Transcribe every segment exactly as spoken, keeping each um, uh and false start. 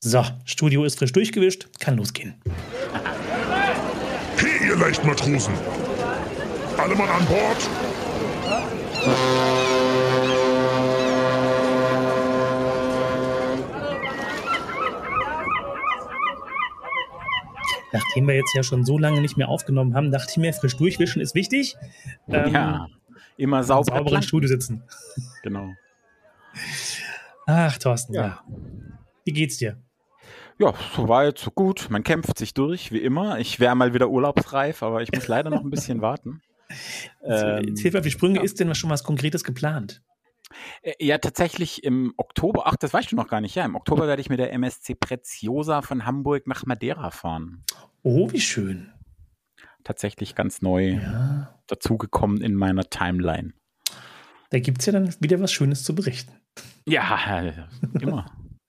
So, Studio ist frisch durchgewischt, kann losgehen. Hey, ihr Leichtmatrosen! Alle Mann an Bord! Nachdem wir jetzt ja schon so lange nicht mehr aufgenommen haben, dachte ich mir, frisch durchwischen ist wichtig. Ähm, ja, immer sauber. Sauber im Studio sitzen. Genau. Ach, Thorsten, ja. ja. Wie geht's dir? Ja, so weit, so gut. Man kämpft sich durch, wie immer. Ich wäre mal wieder urlaubsreif, aber ich muss leider noch ein bisschen warten. ähm, jetzt hilf mir auf die Sprünge. Ja. Ist denn schon was Konkretes geplant? Ja, tatsächlich im Oktober, ach, das weißt du noch gar nicht, ja, im Oktober werde ich mit der M S C Preziosa von Hamburg nach Madeira fahren. Oh, wie schön. Tatsächlich ganz neu ja. dazugekommen in meiner Timeline. Da gibt es ja dann wieder was Schönes zu berichten. Ja, immer.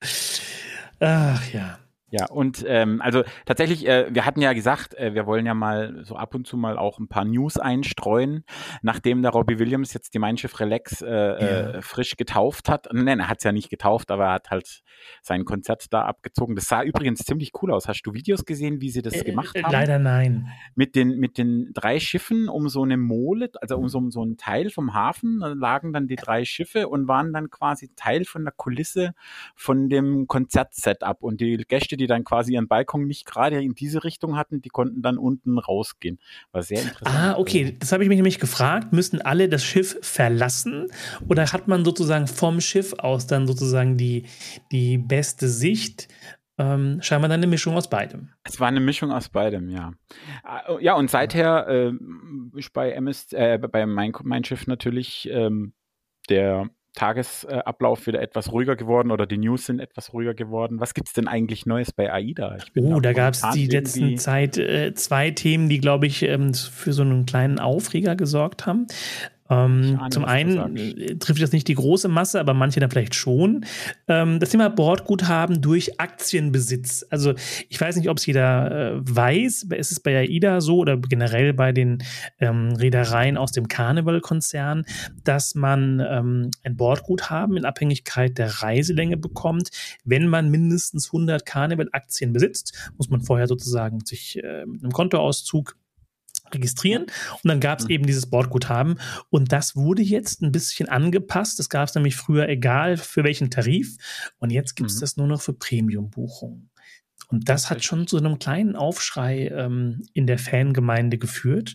Ach ja. Ja, und ähm, also tatsächlich, äh, wir hatten ja gesagt, äh, wir wollen ja mal so ab und zu mal auch ein paar News einstreuen, nachdem der Robbie Williams jetzt die Mein Schiff Relax äh, ja. äh, frisch getauft hat. Nein, er hat es ja nicht getauft, aber er hat halt sein Konzert da abgezogen. Das sah übrigens ziemlich cool aus. Hast du Videos gesehen, wie sie das äh, gemacht haben? Leider nein. Mit den, mit den drei Schiffen um so eine Mole, also um so, um so einen Teil vom Hafen, da lagen dann die drei Schiffe und waren dann quasi Teil von der Kulisse von dem Konzertsetup. Und die Gäste, die dann quasi ihren Balkon nicht gerade in diese Richtung hatten, die konnten dann unten rausgehen. War sehr interessant. Ah, okay. Das habe ich mich nämlich gefragt. Müssen alle das Schiff verlassen oder hat man sozusagen vom Schiff aus dann sozusagen die, die beste Sicht? Ähm, scheinbar dann eine Mischung aus beidem. Es war eine Mischung aus beidem, ja. Ja, und seither äh, ist bei M S, äh, bei mein, mein Schiff natürlich ähm, der Tagesablauf wieder etwas ruhiger geworden oder die News sind etwas ruhiger geworden. Was gibt es denn eigentlich Neues bei AIDA? Ich bin oh, da gab es die letzten Zeit äh, zwei Themen, die, glaube ich, ähm, für so einen kleinen Aufreger gesorgt haben. Ähm, ahne, zum einen trifft das nicht die große Masse, aber manche dann vielleicht schon. Ähm, das Thema Bordguthaben durch Aktienbesitz. Also ich weiß nicht, ob es jeder äh, weiß, ist es bei AIDA so oder generell bei den ähm, Reedereien aus dem Carnival-Konzern, dass man ähm, ein Bordguthaben in Abhängigkeit der Reiselänge bekommt. Wenn man mindestens hundert Carnival-Aktien besitzt, muss man vorher sozusagen sich äh, mit einem Kontoauszug registrieren und dann gab es eben dieses Bordguthaben und das wurde jetzt ein bisschen angepasst. Das gab es nämlich früher egal für welchen Tarif und jetzt gibt es mhm. das nur noch für Premium-Buchungen. Und das hat schon zu einem kleinen Aufschrei ähm, in der Fangemeinde geführt.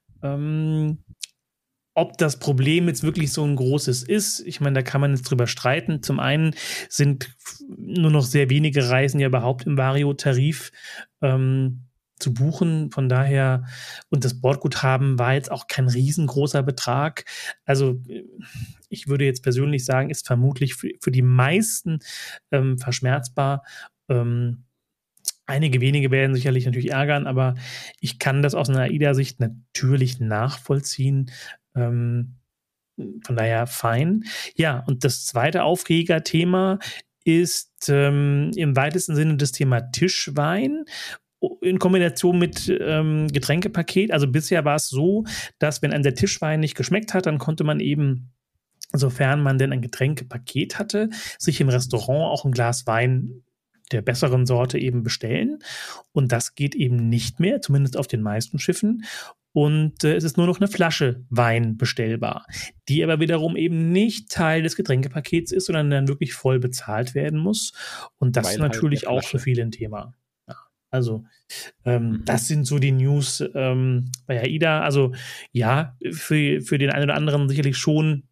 Ähm, ob das Problem jetzt wirklich so ein großes ist, ich meine, da kann man jetzt drüber streiten. Zum einen sind nur noch sehr wenige Reisen ja überhaupt im Vario-Tarif ähm, zu buchen, von daher, und das Bordguthaben war jetzt auch kein riesengroßer Betrag, also ich würde jetzt persönlich sagen, ist vermutlich für, für die meisten ähm, verschmerzbar. Ähm, einige wenige werden sicherlich natürlich ärgern, aber ich kann das aus einer AIDA-Sicht natürlich nachvollziehen. Ähm, von daher fein. Ja, und das zweite Aufregerthema ist ähm, im weitesten Sinne das Thema Tischwein in Kombination mit ähm, Getränkepaket. Also bisher war es so, dass wenn einem der Tischwein nicht geschmeckt hat, dann konnte man eben, sofern man denn ein Getränkepaket hatte, sich im Restaurant auch ein Glas Wein der besseren Sorte eben bestellen. Und das geht eben nicht mehr, zumindest auf den meisten Schiffen. Und äh, es ist nur noch eine Flasche Wein bestellbar, die aber wiederum eben nicht Teil des Getränkepakets ist, sondern dann wirklich voll bezahlt werden muss. Und das Weil ist natürlich halt auch für viele ein Thema. Also ähm, mhm. das sind so die News ähm, bei AIDA. Also ja, für, für den einen oder anderen sicherlich schon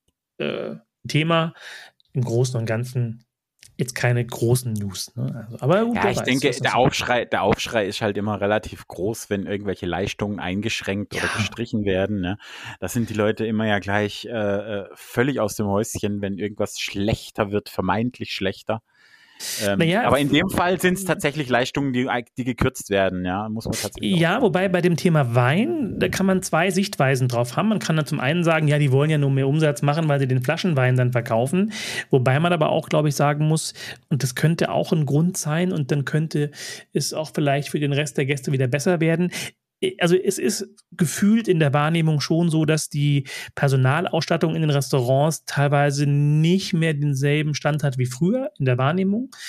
äh, Thema. Im Großen und Ganzen jetzt keine großen News. Ne? Also, aber gut, ja, ich weiß, denke, der Aufschrei, der Aufschrei ist halt immer relativ groß, wenn irgendwelche Leistungen eingeschränkt ja. oder gestrichen werden. Ne? Da sind die Leute immer ja gleich äh, völlig aus dem Häuschen, wenn irgendwas schlechter wird, vermeintlich schlechter. Ähm, naja, aber in dem Fall sind es tatsächlich Leistungen, die, die gekürzt werden, ja, muss man tatsächlich. Ja, wobei bei dem Thema Wein, da kann man zwei Sichtweisen drauf haben. Man kann dann zum einen sagen, ja, die wollen ja nur mehr Umsatz machen, weil sie den Flaschenwein dann verkaufen. Wobei man aber auch, glaube ich, sagen muss, und das könnte auch ein Grund sein und dann könnte es auch vielleicht für den Rest der Gäste wieder besser werden. Also es ist gefühlt in der Wahrnehmung schon so, dass die Personalausstattung in den Restaurants teilweise nicht mehr denselben Stand hat wie früher in der Wahrnehmung.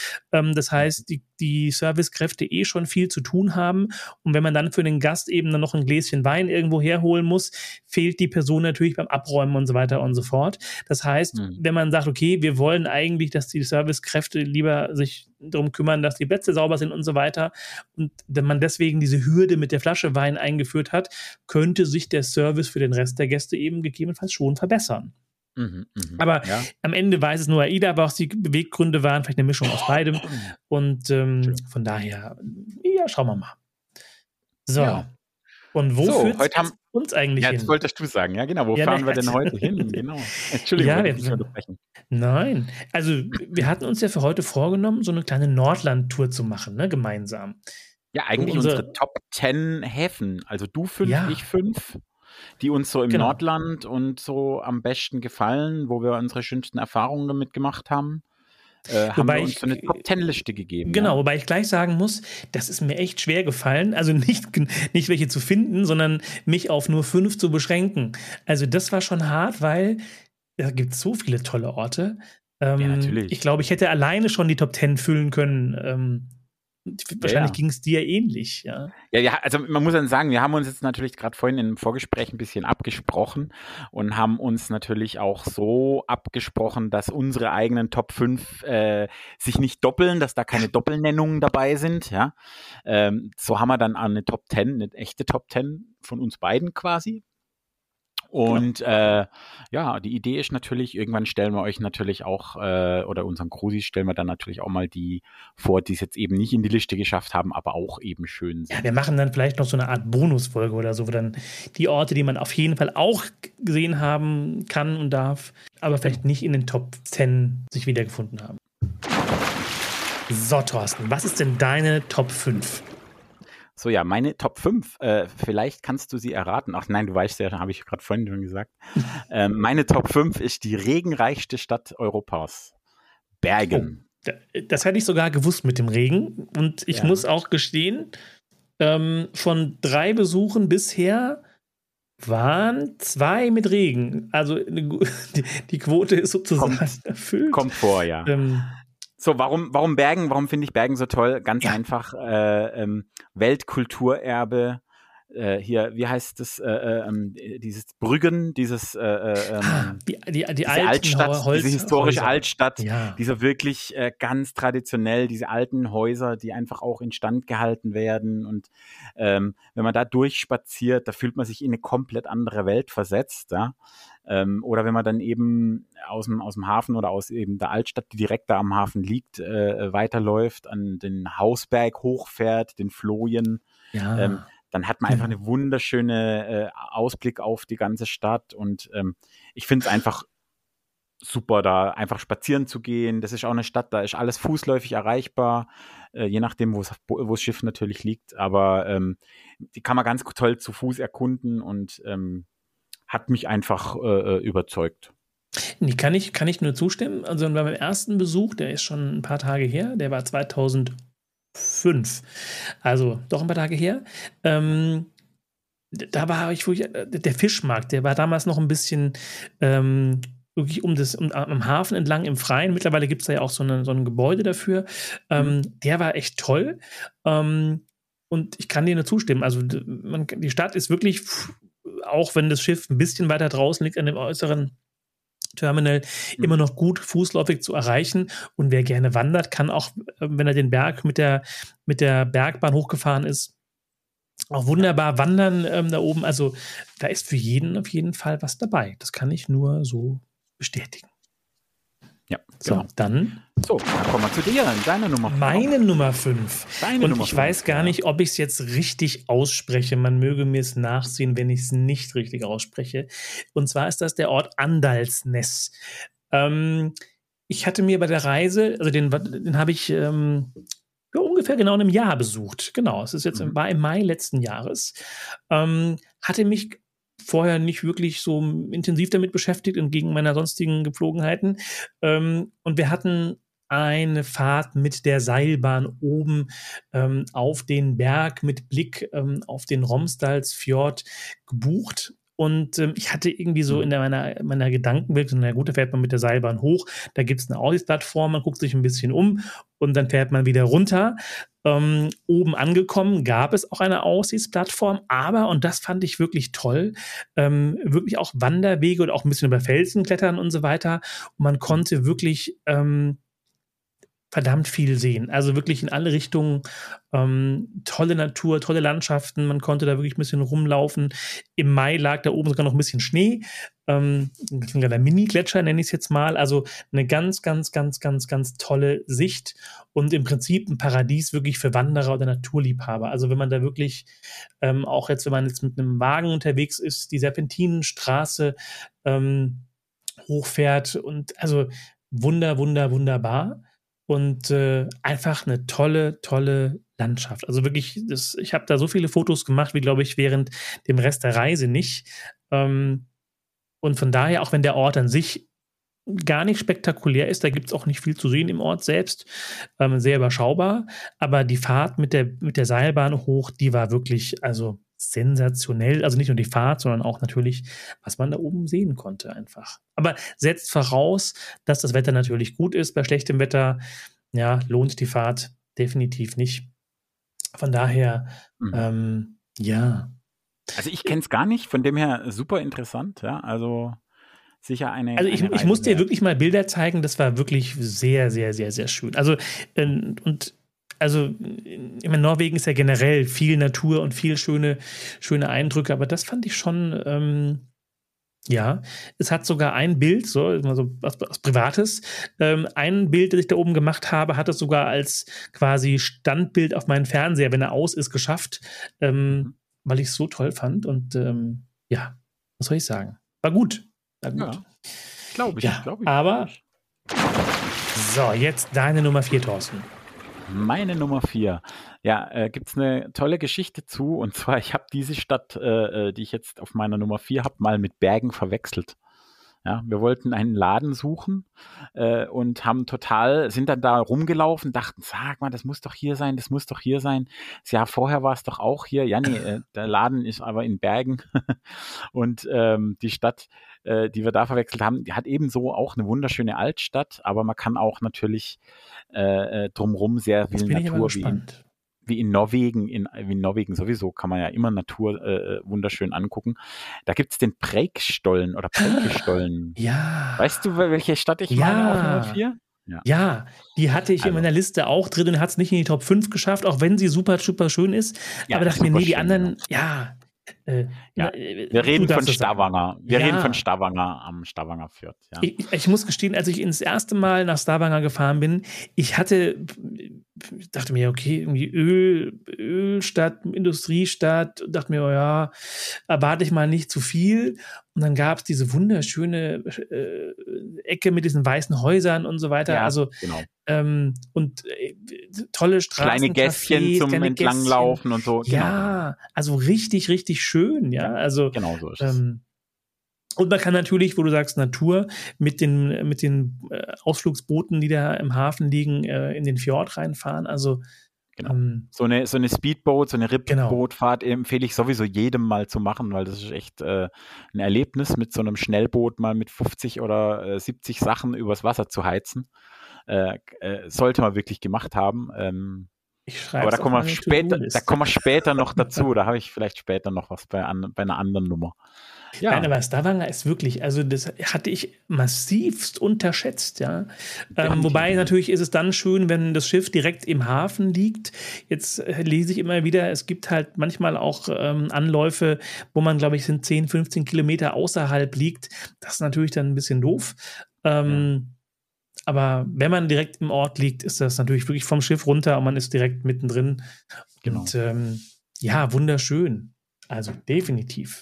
Ähm, das heißt, die, die Servicekräfte eh schon viel zu tun haben. Und wenn man dann für den Gast eben dann noch ein Gläschen Wein irgendwo herholen muss, fehlt die Person natürlich beim Abräumen und so weiter und so fort. Das heißt, mhm. wenn man sagt, okay, wir wollen eigentlich, dass die Servicekräfte lieber sich darum kümmern, dass die Plätze sauber sind und so weiter, und wenn man deswegen diese Hürde mit der Flasche Wein eingeführt hat, könnte sich der Service für den Rest der Gäste eben gegebenenfalls schon verbessern. Mhm, mh. Aber ja. am Ende weiß es nur AIDA, was die Beweggründe waren, vielleicht eine Mischung aus beidem. Und ähm, von daher, ja, schauen wir mal. So. Ja. Und wo so, führt es uns eigentlich ja, hin? Jetzt wolltest du sagen, ja genau. Wo ja, fahren ne, wir denn heute hin? Genau. Entschuldigung, ja, ich nicht unterbrechen. Nein, also wir hatten uns ja für heute vorgenommen, so eine kleine Nordland-Tour zu machen, ne, gemeinsam. Ja, eigentlich unsere, unsere Top zehn Häfen. Also du fünf, ja. ich fünf, die uns so im genau. Nordland und so am besten gefallen, wo wir unsere schönsten Erfahrungen damit gemacht haben. Äh, haben wir uns ich, so eine Top-Ten-Liste gegeben. Genau, ja. wobei ich gleich sagen muss, das ist mir echt schwer gefallen, also nicht, nicht welche zu finden, sondern mich auf nur fünf zu beschränken. Also das war schon hart, weil da gibt es so viele tolle Orte. Ähm, ja, natürlich. Ich glaube, ich hätte alleine schon die Top Ten füllen können. Ähm, wahrscheinlich ja. ging es dir ähnlich. Ja. Ja, ja, also man muss dann sagen, wir haben uns jetzt natürlich gerade vorhin im Vorgespräch ein bisschen abgesprochen und haben uns natürlich auch so abgesprochen, dass unsere eigenen Top fünf äh, sich nicht doppeln, dass da keine Doppelnennungen dabei sind. Ja, ähm, so haben wir dann eine Top Ten, eine echte Top Ten von uns beiden quasi. Und genau. äh, ja, die Idee ist natürlich, irgendwann stellen wir euch natürlich auch, äh, oder unseren Cruisis stellen wir dann natürlich auch mal die vor, die es jetzt eben nicht in die Liste geschafft haben, aber auch eben schön sind. Ja, wir machen dann vielleicht noch so eine Art Bonusfolge oder so, wo dann die Orte, die man auf jeden Fall auch gesehen haben kann und darf, aber vielleicht nicht in den Top Ten sich wiedergefunden haben. So, Thorsten, was ist denn deine Top fünf? So, ja, meine Top fünf, äh, vielleicht kannst du sie erraten. Ach nein, du weißt ja, habe ich gerade vorhin schon gesagt. ähm, meine Top fünf ist die regenreichste Stadt Europas. Bergen. Oh, das hätte ich sogar gewusst mit dem Regen. Und ich ja. muss auch gestehen, ähm, von drei Besuchen bisher waren zwei mit Regen. Also die, die Quote ist sozusagen kommt, erfüllt. Kommt vor, ja. Ähm, So, warum, warum Bergen? Warum finde ich Bergen so toll? Ganz ja. einfach, äh, ähm, Weltkulturerbe, äh, hier, wie heißt das, äh, äh, dieses Brüggen, dieses, äh, äh, die, die, die diese alten Altstadt, Holz, diese historische Häuser. Altstadt, ja. dieser wirklich äh, ganz traditionell, diese alten Häuser, die einfach auch instand gehalten werden, und ähm, wenn man da durchspaziert, da fühlt man sich in eine komplett andere Welt versetzt, ja. Ähm, oder wenn man dann eben aus dem, aus dem Hafen oder aus eben der Altstadt, die direkt da am Hafen liegt, äh, weiterläuft, an den Hausberg hochfährt, den Flojen, ja. ähm, dann hat man einfach eine wunderschöne äh, Ausblick auf die ganze Stadt, und ähm, ich finde es einfach super, da einfach spazieren zu gehen. Das ist auch eine Stadt, da ist alles fußläufig erreichbar, äh, je nachdem, wo das Schiff natürlich liegt, aber ähm, die kann man ganz toll zu Fuß erkunden, und ähm, hat mich einfach äh, überzeugt. Nee, kann ich, kann ich nur zustimmen. Also bei meinem ersten Besuch, der ist schon ein paar Tage her, der war zweitausendfünf. Also doch ein paar Tage her. Ähm, da war ich, der Fischmarkt, der war damals noch ein bisschen ähm, wirklich um das, um, am Hafen entlang im Freien. Mittlerweile gibt es da ja auch so, eine, so ein Gebäude dafür. Ähm, mhm. Der war echt toll. Ähm, und ich kann dir nur zustimmen. Also man, die Stadt ist wirklich, auch wenn das Schiff ein bisschen weiter draußen liegt an dem äußeren Terminal, mhm. immer noch gut fußläufig zu erreichen. Und wer gerne wandert, kann auch, wenn er den Berg mit der, mit der Bergbahn hochgefahren ist, auch wunderbar wandern ähm, da oben. Also da ist für jeden auf jeden Fall was dabei. Das kann ich nur so bestätigen. Ja, so, genau. dann. So, dann kommen wir zu dir, deine Nummer fünf. Meine Nummer fünf. Deine Und Nummer ich fünf, weiß gar ja. nicht, ob ich es jetzt richtig ausspreche. Man möge mir es nachsehen, wenn ich es nicht richtig ausspreche. Und zwar ist das der Ort Andalsnes. Ähm, ich hatte mir bei der Reise, also den, den habe ich ähm, ja, ungefähr genau in einem Jahr besucht. Genau, es ist jetzt mhm. war im Mai letzten Jahres. Ähm, hatte mich vorher nicht wirklich so intensiv damit beschäftigt, entgegen meiner sonstigen Gepflogenheiten. Ähm, und wir hatten eine Fahrt mit der Seilbahn oben ähm, auf den Berg mit Blick ähm, auf den Romsdalsfjord gebucht. Und ähm, ich hatte irgendwie so in der, meiner, meiner Gedankenwelt, na gut, da fährt man mit der Seilbahn hoch, da gibt es eine Aussichtsplattform, man guckt sich ein bisschen um und dann fährt man wieder runter. Ähm, oben angekommen gab es auch eine Aussichtsplattform, aber, und das fand ich wirklich toll, ähm, wirklich auch Wanderwege und auch ein bisschen über Felsen klettern und so weiter. Und man konnte wirklich ähm, verdammt viel sehen. Also wirklich in alle Richtungen. Ähm, tolle Natur, tolle Landschaften. Man konnte da wirklich ein bisschen rumlaufen. Im Mai lag da oben sogar noch ein bisschen Schnee. Ähm, der Mini-Gletscher nenne ich es jetzt mal. Also eine ganz, ganz, ganz, ganz, ganz tolle Sicht. Und im Prinzip ein Paradies wirklich für Wanderer oder Naturliebhaber. Also wenn man da wirklich, ähm, auch jetzt, wenn man jetzt mit einem Wagen unterwegs ist, die Serpentinenstraße ähm, hochfährt und also wunder, wunder, wunderbar. Und äh, einfach eine tolle, tolle Landschaft. Also wirklich, das, ich habe da so viele Fotos gemacht, wie, glaube ich, während dem Rest der Reise nicht. Ähm, und von daher, auch wenn der Ort an sich gar nicht spektakulär ist, da gibt es auch nicht viel zu sehen im Ort selbst, ähm, sehr überschaubar. Aber die Fahrt mit der, mit der Seilbahn hoch, die war wirklich, also sensationell. Also nicht nur die Fahrt, sondern auch natürlich, was man da oben sehen konnte einfach. Aber setzt voraus, dass das Wetter natürlich gut ist. Bei schlechtem Wetter, ja, lohnt die Fahrt definitiv nicht. Von daher, mhm. ähm, ja. Also ich kenne es gar nicht, von dem her super interessant, ja, also sicher eine. Also ich, eine ich muss dir wirklich mal Bilder zeigen, das war wirklich sehr, sehr, sehr, sehr schön. Also, äh, und Also in Norwegen ist ja generell viel Natur und viel schöne, schöne Eindrücke, aber das fand ich schon, ähm, ja, es hat sogar ein Bild, so, also was, was Privates, ähm, ein Bild, das ich da oben gemacht habe, hat es sogar als quasi Standbild auf meinen Fernseher, wenn er aus ist, geschafft, ähm, mhm. weil ich es so toll fand und ähm, ja, was soll ich sagen? War gut. War gut. Ja, glaube ich, ja, glaube ich. Aber, so, jetzt deine Nummer vier, Thorsten. Meine Nummer vier. Ja, äh, gibt es eine tolle Geschichte zu. Und zwar, ich habe diese Stadt, äh, die ich jetzt auf meiner Nummer vier habe, mal mit Bergen verwechselt. Ja, wir wollten einen Laden suchen äh, und haben total, sind dann da rumgelaufen, dachten, sag mal, das muss doch hier sein, das muss doch hier sein. Das Jahr vorher war es doch auch hier. Ja, nee, äh, der Laden ist aber in Bergen. Und ähm, die Stadt, äh, die wir da verwechselt haben, die hat ebenso auch eine wunderschöne Altstadt, aber man kann auch natürlich äh, drumherum sehr viel Natur wie in, wie in Norwegen, in, wie in Norwegen sowieso kann man ja immer Natur äh, wunderschön angucken. Da gibt es den Preikstollen oder Preikestollen. Ja. Weißt du, welche Stadt ich ja. meine auf Nummer vier? Ja. ja, die hatte ich also. in meiner Liste auch drin und hat es nicht in die Top fünf geschafft, auch wenn sie super, super schön ist. Ja, aber dachte mir, nee, die schön, anderen, ja. ja, äh, ja. Wir reden von Stavanger. Wir ja. reden von Stavanger am Stavanger Fjord. Ja. Ich, ich muss gestehen, als ich ins erste Mal nach Stavanger gefahren bin, ich hatte, ich dachte mir, okay, irgendwie Öl, Ölstadt, Industriestadt, dachte mir, oh ja, erwarte ich mal nicht zu viel. Und dann gab es diese wunderschöne äh, Ecke mit diesen weißen Häusern und so weiter. Ja, also genau. ähm, und äh, tolle Straßen, kleine Gässchen Cafés, zum Entlanglaufen und so. Ja, genau. Also richtig, richtig schön. Ja, ja also genau so ist es. Ähm, und man kann natürlich, wo du sagst Natur, mit den, mit den äh, Ausflugsbooten, die da im Hafen liegen, äh, in den Fjord reinfahren. Also Genau. Ähm, so eine, so eine Speedboat, so eine Rippbootfahrt genau. empfehle ich sowieso jedem mal zu machen, weil das ist echt äh, ein Erlebnis, mit so einem Schnellboot mal mit fünfzig oder äh, siebzig Sachen übers Wasser zu heizen. Äh, äh, sollte man wirklich gemacht haben. Ähm, ich aber da kommen, wir später, da kommen wir später noch dazu. Da habe ich vielleicht später noch was bei, an, bei einer anderen Nummer. Ja. Nein, aber Stavanger ist wirklich, also das hatte ich massivst unterschätzt, ja. Ähm, wobei natürlich ist es dann schön, wenn das Schiff direkt im Hafen liegt. Jetzt äh, lese ich immer wieder, es gibt halt manchmal auch ähm, Anläufe, wo man, glaube ich, sind zehn, fünfzehn Kilometer außerhalb liegt. Das ist natürlich dann ein bisschen doof. Ähm, ja. Aber wenn man direkt im Ort liegt, ist das natürlich wirklich vom Schiff runter und man ist direkt mittendrin. Genau. Und ähm, ja, wunderschön. Also definitiv.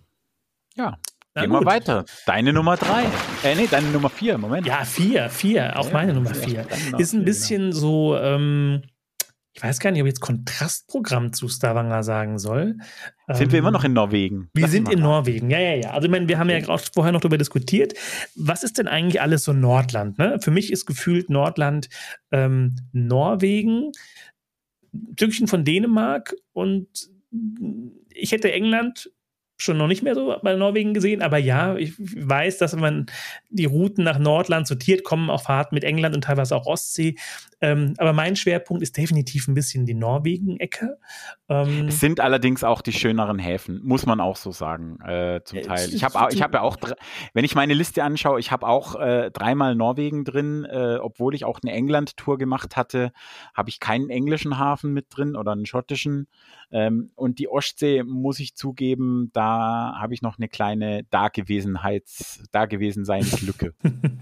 Ja, Na gehen wir weiter. Deine Nummer drei. Äh, nee, deine Nummer vier, Moment. Ja, vier, vier, auch ja, meine Nummer vier. Ist ein bisschen so, ähm, ich weiß gar nicht, ob ich jetzt Kontrastprogramm zu Stavanger sagen soll. Sind ähm, wir immer noch in Norwegen? Wir Lass sind in Norwegen, ja, ja, ja. Also ich meine, wir okay. haben ja gerade vorher noch darüber diskutiert, was ist denn eigentlich alles so Nordland? Ne? Für mich ist gefühlt Nordland ähm, Norwegen, ein Stückchen von Dänemark und ich hätte England schon noch nicht mehr so bei Norwegen gesehen, aber ja, ich weiß, dass wenn man die Routen nach Nordland sortiert, kommen auch Fahrten mit England und teilweise auch Ostsee. Ähm, aber mein Schwerpunkt ist definitiv ein bisschen die Norwegen-Ecke. Ähm, es sind allerdings auch die schöneren Häfen, muss man auch so sagen, äh, zum Teil. Ich habe ich hab ja auch, wenn ich meine Liste anschaue, ich habe auch äh, dreimal Norwegen drin, äh, obwohl ich auch eine England-Tour gemacht hatte, habe ich keinen englischen Hafen mit drin oder einen schottischen. Ähm, und die Ostsee, muss ich zugeben, da habe ich noch eine kleine Dagewesenheits-, Dagewesenseinslücke.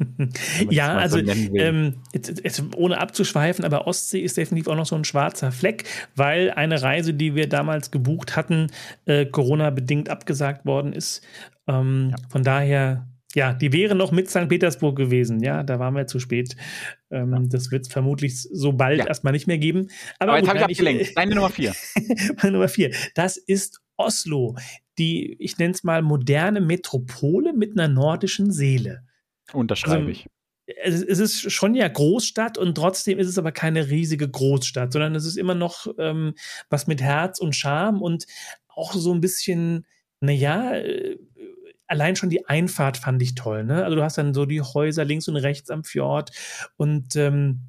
Ja, also so ähm, jetzt, jetzt, ohne abzuschweifen, aber Ostsee ist definitiv auch noch so ein schwarzer Fleck, weil eine Reise, die wir damals gebucht hatten, äh, Corona-bedingt abgesagt worden ist. Ähm, ja. Von daher, ja, die wäre noch mit Sankt Petersburg gewesen. Ja, da waren wir zu spät. Ähm, ja. Das wird es vermutlich so bald ja. erstmal nicht mehr geben. Aber, Aber jetzt habe ich abgelenkt. Deine Nummer vier. Meine Nummer vier. Das ist Oslo, die, ich nenne es mal, moderne Metropole mit einer nordischen Seele. Unterschreibe also, ich. Es ist schon ja Großstadt und trotzdem ist es aber keine riesige Großstadt, sondern es ist immer noch ähm, was mit Herz und Charme und auch so ein bisschen, naja, äh, allein schon die Einfahrt fand ich toll, ne? Also du hast dann so die Häuser links und rechts am Fjord und ähm,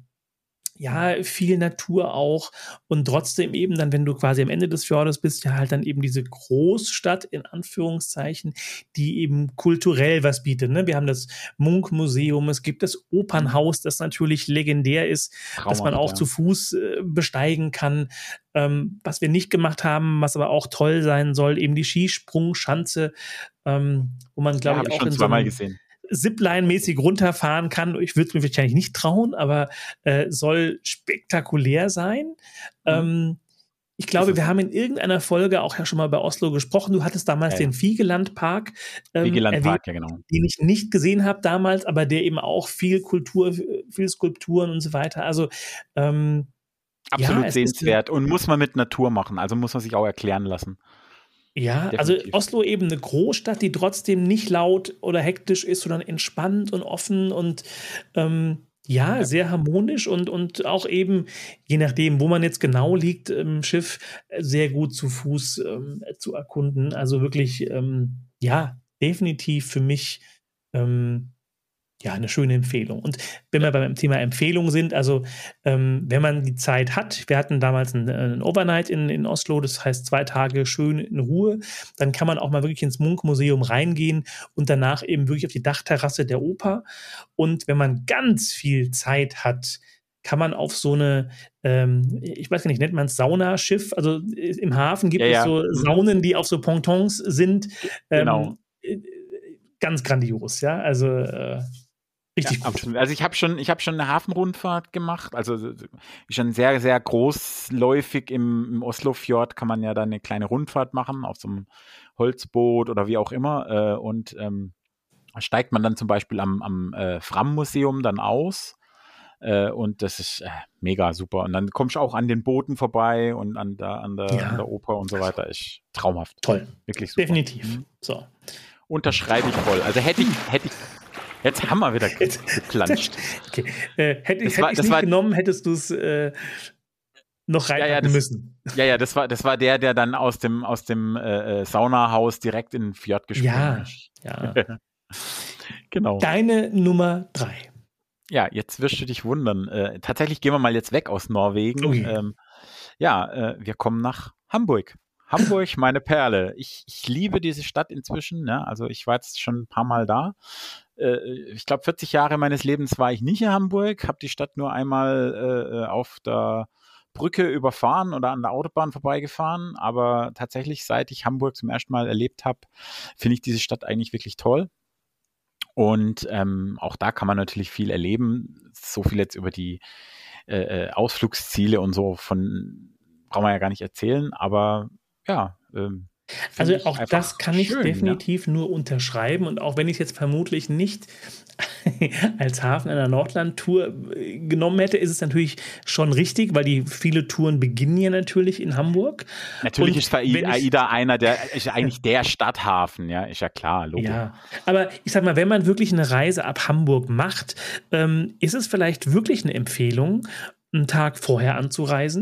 ja, viel Natur auch und trotzdem eben dann, wenn du quasi am Ende des Fjordes bist, ja halt dann eben diese Großstadt in Anführungszeichen, die eben kulturell was bietet. Ne? Wir haben das Munch-Museum, es gibt das Opernhaus, das natürlich legendär ist, Traumhaft, dass man auch ja. zu Fuß äh, besteigen kann. Ähm, was wir nicht gemacht haben, was aber auch toll sein soll, eben die Skisprungschanze, ähm, wo man, glaube ja, ich, auch ich schon in so zweimal einem gesehen. Zipline-mäßig runterfahren kann. Ich würde es mir wahrscheinlich nicht trauen, aber äh, soll spektakulär sein. Mhm. Ähm, ich glaube, wir haben in irgendeiner Folge auch ja schon mal bei Oslo gesprochen. Du hattest damals ja, ja. den Vigeland-Park ähm, Vigeland-Park, ja genau. Den ich nicht gesehen habe damals, aber der eben auch viel Kultur, viel Skulpturen und so weiter. Also ähm, absolut ja, sehenswert ist, und muss man mit Natur machen. Also muss man sich auch erklären lassen. Ja, definitiv. Also Oslo eben eine Großstadt, die trotzdem nicht laut oder hektisch ist, sondern entspannt und offen und ähm, ja, ja, sehr harmonisch und, und auch eben, je nachdem, wo man jetzt genau liegt im Schiff, sehr gut zu Fuß ähm, zu erkunden. Also wirklich, ähm, ja, definitiv für mich ähm, ja, eine schöne Empfehlung. Und wenn wir beim Thema Empfehlung sind, also ähm, wenn man die Zeit hat, wir hatten damals einen, einen Overnight in, in Oslo, das heißt zwei Tage schön in Ruhe, dann kann man auch mal wirklich ins Munch-Museum reingehen und danach eben wirklich auf die Dachterrasse der Oper. Und wenn man ganz viel Zeit hat, kann man auf so eine, ähm, ich weiß gar nicht, nennt man es Saunaschiff, also im Hafen gibt ja, es so ja. Saunen, die auf so Pontons sind. Ähm, genau. Ganz grandios, ja, also äh, richtig ja, gut. Absolut. Also ich habe schon, ich habe schon eine Hafenrundfahrt gemacht, also schon sehr, sehr großläufig im, im Oslofjord kann man ja dann eine kleine Rundfahrt machen auf so einem Holzboot oder wie auch immer äh, und ähm, steigt man dann zum Beispiel am, am äh, Fram-Museum dann aus äh, und das ist äh, mega super und dann kommst du auch an den Booten vorbei und an der, an der, ja. an der Oper und so weiter, ist traumhaft. Toll. Wirklich super. Definitiv. Mhm. So. Unterschreibe ich voll. Also hätte ich, hätte ich, jetzt haben wir wieder geklatscht. Okay. Äh, hätte ich es nicht war, genommen, hättest du es äh, noch reinpacken ja, ja, das, müssen. Ja, ja, das war, das war der, der dann aus dem, aus dem äh, Saunahaus direkt in den Fjord gesprungen ja, ist. Ja, genau. Deine Nummer drei. Ja, jetzt wirst du dich wundern. Äh, tatsächlich gehen wir mal jetzt weg aus Norwegen. Okay. Ähm, ja, äh, wir kommen nach Hamburg. Hamburg, meine Perle. Ich, ich liebe diese Stadt inzwischen. Ne? Also ich war jetzt schon ein paar Mal da. Äh, ich glaube, vierzig Jahre meines Lebens war ich nicht in Hamburg, habe die Stadt nur einmal äh, auf der Brücke überfahren oder an der Autobahn vorbeigefahren. Aber tatsächlich, seit ich Hamburg zum ersten Mal erlebt habe, finde ich diese Stadt eigentlich wirklich toll. Und ähm, auch da kann man natürlich viel erleben. So viel jetzt über die äh, Ausflugsziele und so von brauchen wir ja gar nicht erzählen, aber ja, ähm, also auch das kann ich schön, definitiv ja. nur unterschreiben und auch wenn ich es jetzt vermutlich nicht als Hafen einer Nordland-Tour genommen hätte, ist es natürlich schon richtig, weil die viele Touren beginnen ja natürlich in Hamburg. Natürlich und ist für AIDA einer der, ist eigentlich der Stadthafen, ja, ist ja klar, logisch. Ja, aber ich sag mal, wenn man wirklich eine Reise ab Hamburg macht, ähm, ist es vielleicht wirklich eine Empfehlung, einen Tag vorher anzureisen?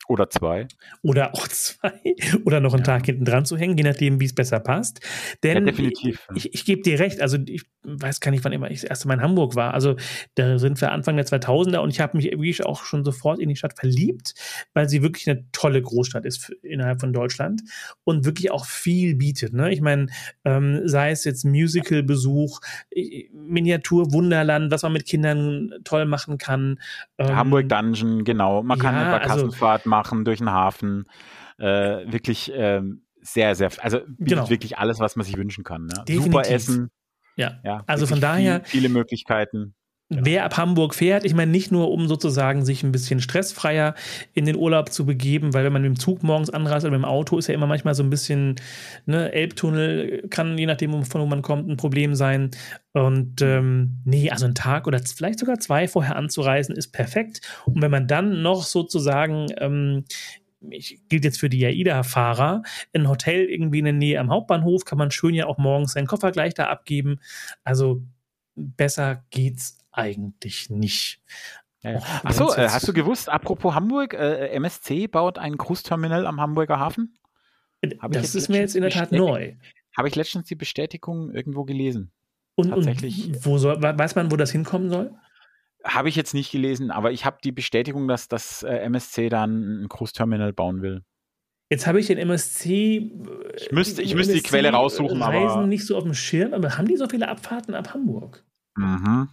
Oder zwei. Oder auch zwei. Oder noch einen ja. Tag hinten dran zu hängen, je nachdem, wie es besser passt. Denn ja, definitiv. ich, ich, ich gebe dir recht, also ich weiß gar nicht, wann immer ich das erste Mal in Hamburg war. Also da sind wir Anfang der zweitausender und ich habe mich wirklich auch schon sofort in die Stadt verliebt, weil sie wirklich eine tolle Großstadt ist für, innerhalb von Deutschland und wirklich auch viel bietet. Ne? Ich meine, ähm, sei es jetzt Musical-Besuch, Miniatur, Wunderland, was man mit Kindern toll machen kann. Ähm, Hamburg Dungeon, genau. Man kann ja, eine Barkassenfahrt also, machen durch den Hafen. Äh, wirklich ähm, sehr, sehr, also bietet genau. wirklich alles, was man sich wünschen kann. Ne? Super Essen. Ja, ja also von daher. Viel, viele Möglichkeiten. Genau. Wer ab Hamburg fährt, ich meine nicht nur, um sozusagen sich ein bisschen stressfreier in den Urlaub zu begeben, weil wenn man mit dem Zug morgens anreist oder mit dem Auto, ist ja immer manchmal so ein bisschen, ne, Elbtunnel kann, je nachdem, von wo man kommt, ein Problem sein. Und ähm, nee, also einen Tag oder vielleicht sogar zwei vorher anzureisen, ist perfekt. Und wenn man dann noch sozusagen ähm, Ich, gilt jetzt für die AIDA-Fahrer, ein Hotel irgendwie in der Nähe am Hauptbahnhof, kann man schön ja auch morgens seinen Koffer gleich da abgeben. Also besser geht's eigentlich nicht. Ja, ja. Achso, äh, hast du gewusst, apropos Hamburg, äh, M S C baut ein Cruise-Terminal am Hamburger Hafen? Hab das ist mir jetzt in der Tat neu. Habe ich letztens die Bestätigung irgendwo gelesen. Und, Tatsächlich. Und wo soll, weiß man, wo das hinkommen soll? Habe ich jetzt nicht gelesen, aber ich habe die Bestätigung, dass das äh, M S C dann ein Cruise-Terminal bauen will. Jetzt habe ich den M S C. Ich müsste, ich müsste die Quelle raussuchen, Reisen aber. aber. Nicht so auf dem Schirm, aber haben die so viele Abfahrten ab Hamburg? Mhm.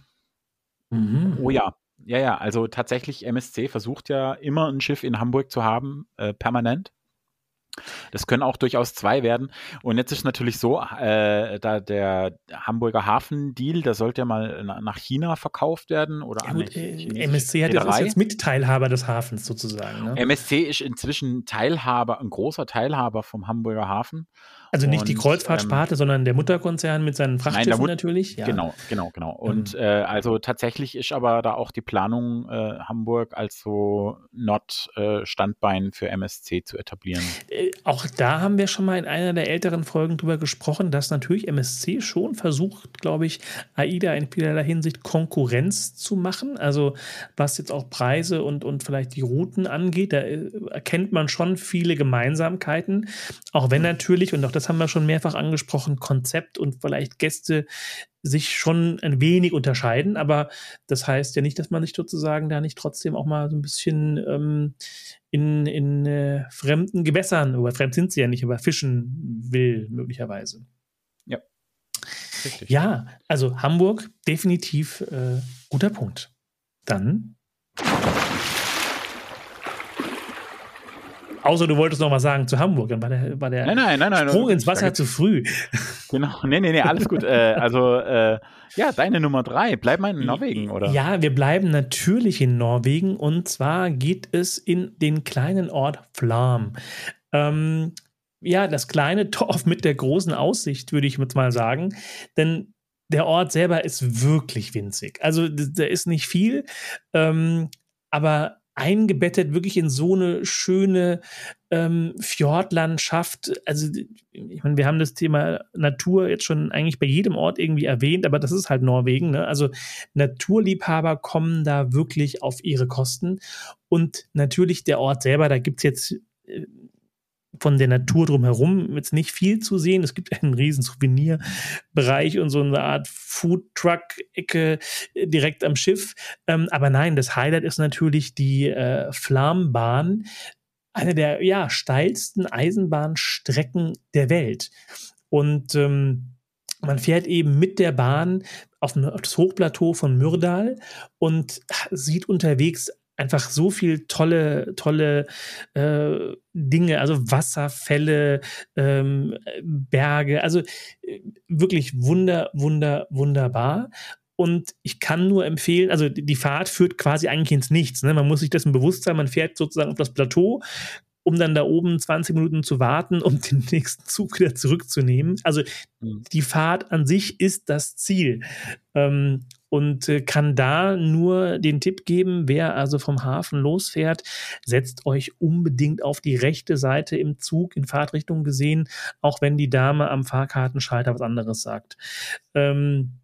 Mhm. Oh ja. Ja, ja, also tatsächlich, M S C versucht ja immer ein Schiff in Hamburg zu haben, äh, permanent. Das können auch durchaus zwei werden. Und jetzt ist natürlich so, äh, da der Hamburger Hafen-Deal, der sollte ja mal nach China verkauft werden. Oder ja, gut, äh, M S C hat jetzt, ist jetzt Mitteilhaber des Hafens sozusagen. Ne? M S C ist inzwischen Teilhaber, ein großer Teilhaber vom Hamburger Hafen. Also nicht und, die Kreuzfahrtsparte, ähm, sondern der Mutterkonzern mit seinen Frachtschiffen nein, natürlich. Ja. Genau, genau, genau. Und mhm. äh, also tatsächlich ist aber da auch die Planung, äh, Hamburg als so Nord-Standbein äh, für M S C zu etablieren. Äh, auch da haben wir schon mal in einer der älteren Folgen drüber gesprochen, dass natürlich M S C schon versucht, glaube ich, AIDA in vielerlei Hinsicht Konkurrenz zu machen. Also was jetzt auch Preise und, und vielleicht die Routen angeht, da äh, erkennt man schon viele Gemeinsamkeiten. Auch wenn natürlich, und auch das Das haben wir schon mehrfach angesprochen, Konzept und vielleicht Gäste sich schon ein wenig unterscheiden, aber das heißt ja nicht, dass man sich sozusagen da nicht trotzdem auch mal so ein bisschen ähm, in, in äh, fremden Gewässern, oder fremd sind sie ja nicht, aber fischen will, möglicherweise. Ja. Richtig. Ja, also Hamburg, definitiv äh, guter Punkt. Dann außer du wolltest noch was sagen zu Hamburg, dann war der, war der nein, nein, nein, Sprung nein, ins Wasser zu früh. Genau, nee, nee, nee, alles gut. äh, also, äh, ja, deine Nummer drei. Bleiben wir in Norwegen, oder? Ja, wir bleiben natürlich in Norwegen und zwar geht es in den kleinen Ort Flam. Ähm, ja, das kleine Dorf mit der großen Aussicht, würde ich jetzt mal sagen, denn der Ort selber ist wirklich winzig. Also, da ist nicht viel, ähm, aber eingebettet wirklich in so eine schöne ähm, Fjordlandschaft. Also ich meine, wir haben das Thema Natur jetzt schon eigentlich bei jedem Ort irgendwie erwähnt, aber das ist halt Norwegen. Ne? Also Naturliebhaber kommen da wirklich auf ihre Kosten. Und natürlich der Ort selber, da gibt es jetzt äh, von der Natur drumherum jetzt nicht viel zu sehen. Es gibt einen riesen Souvenirbereich und so eine Art Food-Truck-Ecke direkt am Schiff. Ähm, aber nein, das Highlight ist natürlich die äh, Flambahn, eine der ja, steilsten Eisenbahnstrecken der Welt. Und ähm, man fährt eben mit der Bahn auf das Hochplateau von Myrdal und sieht unterwegs einfach so viel tolle, tolle äh, Dinge, also Wasserfälle, ähm, Berge, also äh, wirklich wunder, wunder, wunderbar. Und ich kann nur empfehlen, also die Fahrt führt quasi eigentlich ins Nichts. Ne? Man muss sich dessen bewusst sein, man fährt sozusagen auf das Plateau, um dann da oben zwanzig Minuten zu warten, um den nächsten Zug wieder zurückzunehmen. Also die Fahrt an sich ist das Ziel. Ähm, und äh, kann da nur den Tipp geben, wer also vom Hafen losfährt, setzt euch unbedingt auf die rechte Seite im Zug in Fahrtrichtung gesehen, auch wenn die Dame am Fahrkartenschalter was anderes sagt. Ähm,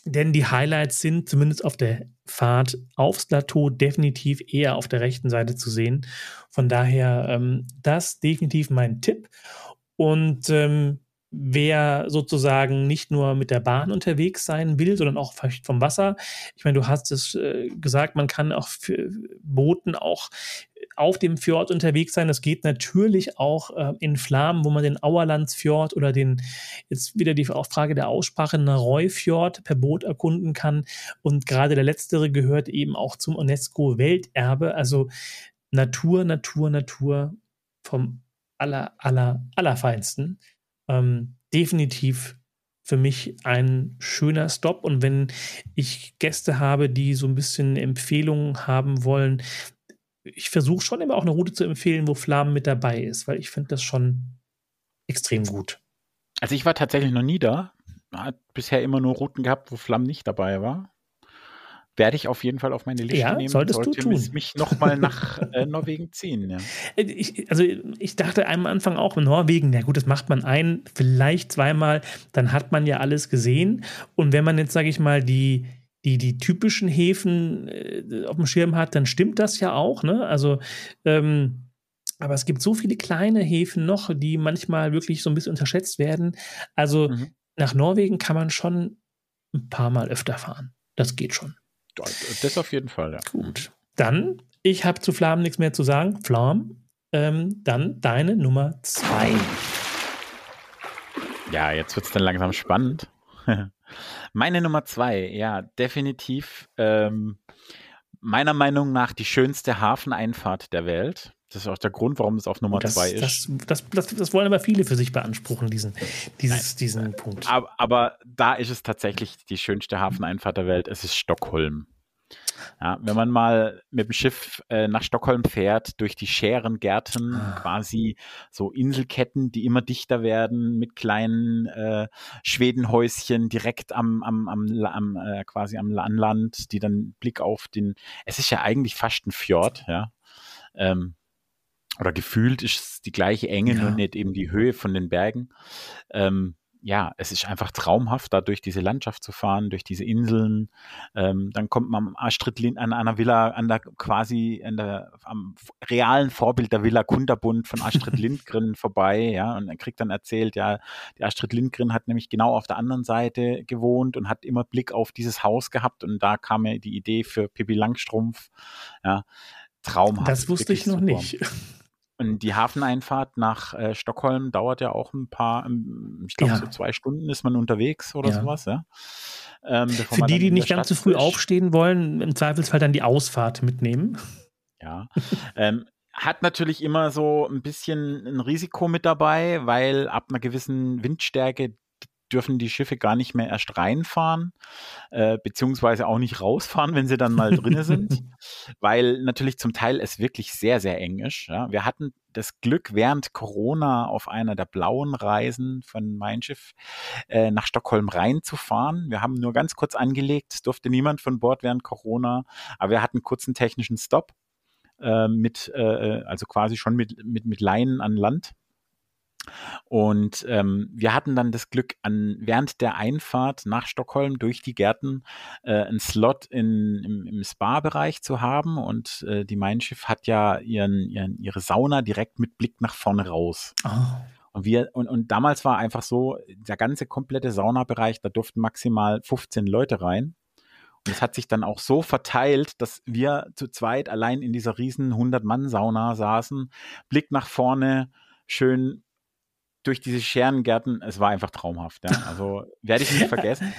Denn die Highlights sind zumindest auf der Fahrt aufs Plateau definitiv eher auf der rechten Seite zu sehen. Von daher, ähm, das definitiv mein Tipp. Und ähm, wer sozusagen nicht nur mit der Bahn unterwegs sein will, sondern auch vielleicht vom Wasser. Ich meine, du hast es äh, gesagt, man kann auch für Booten auch auf dem Fjord unterwegs sein. Das geht natürlich auch äh, in Flamen, wo man den Auerlandsfjord oder den, jetzt wieder die Frage der Aussprache, Nareu-Fjord per Boot erkunden kann. Und gerade der letztere gehört eben auch zum UNESCO-Welterbe. Also Natur, Natur, Natur vom aller, aller, allerfeinsten. Ähm, definitiv für mich ein schöner Stop. Und wenn ich Gäste habe, die so ein bisschen Empfehlungen haben wollen, ich versuche schon immer auch eine Route zu empfehlen, wo Flamen mit dabei ist, weil ich finde das schon extrem gut. Also ich war tatsächlich noch nie da. Hat bisher immer nur Routen gehabt, wo Flammen nicht dabei war. Werde ich auf jeden Fall auf meine Liste ja, nehmen. Solltest sollte du tun. mich nochmal nach äh, Norwegen ziehen. Ja. Ich, also ich dachte am Anfang auch in Norwegen, na gut, das macht man ein, vielleicht zweimal, dann hat man ja alles gesehen. Und wenn man jetzt, sage ich mal, die Die, die typischen Häfen äh, auf dem Schirm hat, dann stimmt das ja auch, ne? Also, ähm, aber es gibt so viele kleine Häfen noch, die manchmal wirklich so ein bisschen unterschätzt werden. Also, mhm. nach Norwegen kann man schon ein paar Mal öfter fahren. Das geht schon. Das auf jeden Fall, ja. Gut. Dann, ich habe zu Flamen nichts mehr zu sagen. Flam, ähm, dann deine Nummer zwei. Ja, jetzt wird es dann langsam spannend. Meine Nummer zwei, ja, definitiv ähm, meiner Meinung nach die schönste Hafeneinfahrt der Welt. Das ist auch der Grund, warum es auf Nummer das, zwei ist. Das, das, das, das wollen aber viele für sich beanspruchen, diesen, dieses, diesen Punkt. Aber, aber da ist es tatsächlich die schönste Hafeneinfahrt der Welt. Es ist Stockholm. Ja, wenn man mal mit dem Schiff äh, nach Stockholm fährt, durch die Schärengärten, ah. quasi so Inselketten, die immer dichter werden, mit kleinen äh, Schwedenhäuschen direkt am, am, am, am äh, quasi am Land, die dann Blick auf den, es ist ja eigentlich fast ein Fjord, ja, ähm, oder gefühlt ist es die gleiche Enge, ja. nur nicht eben die Höhe von den Bergen. Ähm, ja, es ist einfach traumhaft, da durch diese Landschaft zu fahren, durch diese Inseln. Ähm, dann kommt man am Astrid Lind an einer Villa, an der quasi an der, am realen Vorbild der Villa Kunterbund von Astrid Lindgren vorbei, ja, und dann kriegt dann erzählt, ja, die Astrid Lindgren hat nämlich genau auf der anderen Seite gewohnt und hat immer Blick auf dieses Haus gehabt und da kam ja die Idee für Pippi Langstrumpf, ja, traumhaft. Das wusste ich noch super. nicht. Und die Hafeneinfahrt nach äh, Stockholm dauert ja auch ein paar, ich glaube, ja. so zwei Stunden ist man unterwegs oder ja. sowas. Ja. Ähm, Für die, die nicht ganz zu früh aufstehen wollen, im Zweifelsfall dann die Ausfahrt mitnehmen. Ja. ähm, hat natürlich immer so ein bisschen ein Risiko mit dabei, weil ab einer gewissen Windstärke dürfen die Schiffe gar nicht mehr erst reinfahren, äh, beziehungsweise auch nicht rausfahren, wenn sie dann mal drin sind, weil natürlich zum Teil es wirklich sehr, sehr eng ist. Ja. Wir hatten das Glück, während Corona auf einer der blauen Reisen von Mein Schiff äh, nach Stockholm reinzufahren. Wir haben nur ganz kurz angelegt, es durfte niemand von Bord während Corona, aber wir hatten kurz einen technischen Stopp äh, mit, äh, also quasi schon mit, mit, mit Leinen an Land. Und ähm, wir hatten dann das Glück, an während der Einfahrt nach Stockholm durch die Gärten äh, einen Slot in, im, im Spa-Bereich zu haben. Und äh, die Mein Schiff hat ja ihren, ihren, ihre Sauna direkt mit Blick nach vorne raus. Oh. Und, wir, und, und damals war einfach so, der ganze komplette Saunabereich, da durften maximal fünfzehn Leute rein. Und es hat sich dann auch so verteilt, dass wir zu zweit allein in dieser riesen hundert-Mann-Sauna saßen, Blick nach vorne, schön durch diese Scherengärten, es war einfach traumhaft. Ja. Also werde ich nicht vergessen.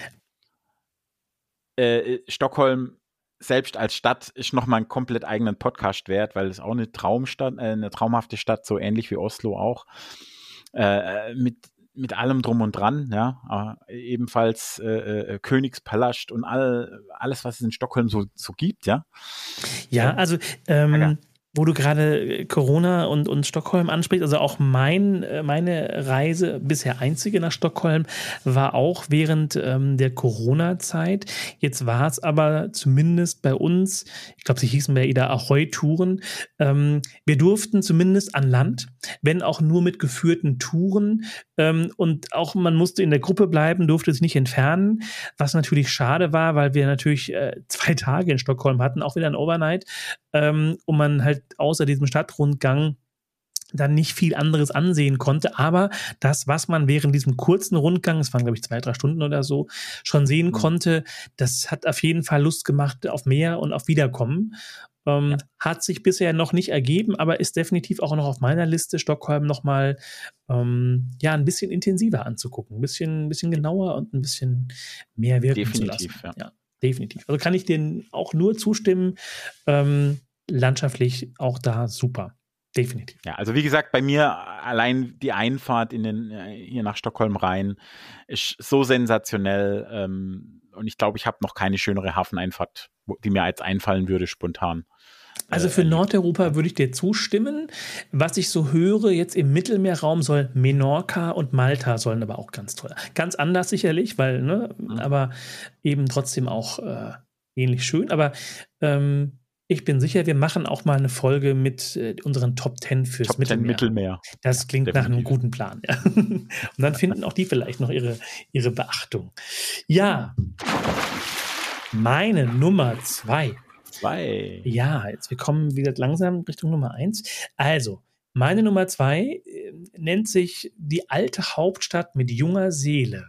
Äh, Stockholm selbst als Stadt ist nochmal einen komplett eigenen Podcast wert, weil es auch eine Traumstadt, äh, eine traumhafte Stadt, so ähnlich wie Oslo auch, äh, mit, mit allem drum und dran, ja, äh, ebenfalls äh, Königspalast und all, alles, was es in Stockholm so, so gibt, ja. Ja, also ähm, wo du gerade Corona und, und Stockholm ansprichst, also auch mein, meine Reise, bisher einzige nach Stockholm, war auch während ähm, der Corona-Zeit. Jetzt war es aber zumindest bei uns, ich glaube, sie hießen bei Ida Ahoy-Touren, ähm, wir durften zumindest an Land, wenn auch nur mit geführten Touren, ähm, und auch man musste in der Gruppe bleiben, durfte sich nicht entfernen, was natürlich schade war, weil wir natürlich äh, zwei Tage in Stockholm hatten, auch wieder ein Overnight, ähm, und man halt außer diesem Stadtrundgang dann nicht viel anderes ansehen konnte, aber das, was man während diesem kurzen Rundgang, es waren glaube ich zwei, drei Stunden oder so, schon sehen mhm. konnte, das hat auf jeden Fall Lust gemacht auf mehr und auf Wiederkommen. Ähm, ja. Hat sich bisher noch nicht ergeben, aber ist definitiv auch noch auf meiner Liste, Stockholm nochmal ähm, ja, ein bisschen intensiver anzugucken, ein bisschen, ein bisschen genauer und ein bisschen mehr wirken definitiv, zu lassen. Ja. Ja, definitiv. Also kann ich denen auch nur zustimmen, ähm, landschaftlich auch da super. Definitiv. Ja, also wie gesagt, bei mir allein die Einfahrt in den, hier nach Stockholm rein ist so sensationell, ähm, und ich glaube, ich habe noch keine schönere Hafeneinfahrt, die mir jetzt einfallen würde, spontan. Also für äh, Nordeuropa würde ich dir zustimmen. Was ich so höre, jetzt im Mittelmeerraum soll Menorca und Malta sollen aber auch ganz toll. Ganz anders sicherlich, weil, ne, mhm. aber eben trotzdem auch äh, ähnlich schön. Aber ähm, ich bin sicher, wir machen auch mal eine Folge mit äh, unseren Top Ten fürs Top Mittelmeer. Mittelmeer. Das klingt definitiv nach einem guten Plan. Ja. Und dann finden auch die vielleicht noch ihre, ihre Beachtung. Ja, meine Nummer zwei. Zwei. Ja, jetzt wir kommen wieder langsam Richtung Nummer eins. Also, meine Nummer zwei äh, nennt sich die alte Hauptstadt mit junger Seele.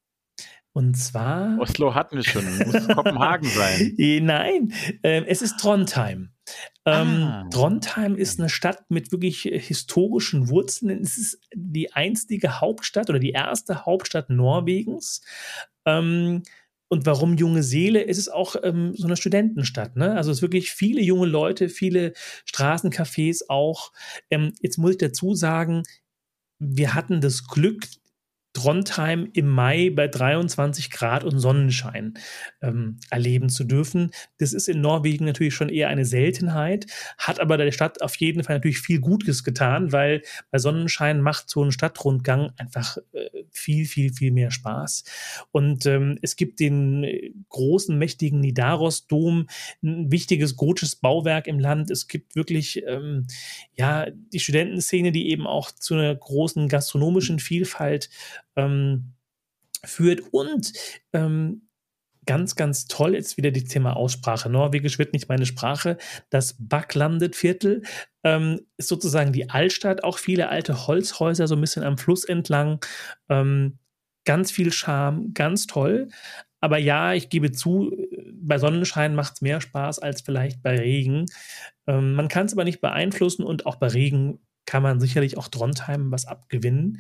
Und zwar... Oslo hatten wir schon, muss Kopenhagen sein. Nein, äh, es ist Trondheim. Ähm, ah. Trondheim ist eine Stadt mit wirklich historischen Wurzeln. Es ist die einstige Hauptstadt oder die erste Hauptstadt Norwegens. Ähm, und warum junge Seele? Es ist auch ähm, so eine Studentenstadt. Ne? Also es ist wirklich viele junge Leute, viele Straßencafés auch. Ähm, jetzt muss ich dazu sagen, wir hatten das Glück, Trondheim im Mai bei dreiundzwanzig Grad und Sonnenschein ähm, erleben zu dürfen. Das ist in Norwegen natürlich schon eher eine Seltenheit, hat aber der Stadt auf jeden Fall natürlich viel Gutes getan, weil bei Sonnenschein macht so ein Stadtrundgang einfach äh, viel, viel, viel mehr Spaß. Und ähm, es gibt den großen, mächtigen Nidaros-Dom, ein wichtiges gotisches Bauwerk im Land. Es gibt wirklich ähm, ja die Studentenszene, die eben auch zu einer großen gastronomischen Vielfalt Ähm, führt und ähm, ganz, ganz toll ist wieder das Thema Aussprache. Norwegisch wird nicht meine Sprache. Das Backlandet-Viertel ähm, ist sozusagen die Altstadt, auch viele alte Holzhäuser so ein bisschen am Fluss entlang. Ähm, ganz viel Charme, ganz toll. Aber ja, ich gebe zu, bei Sonnenschein macht es mehr Spaß als vielleicht bei Regen. Ähm, man kann es aber nicht beeinflussen und auch bei Regen kann man sicherlich auch Trondheim was abgewinnen.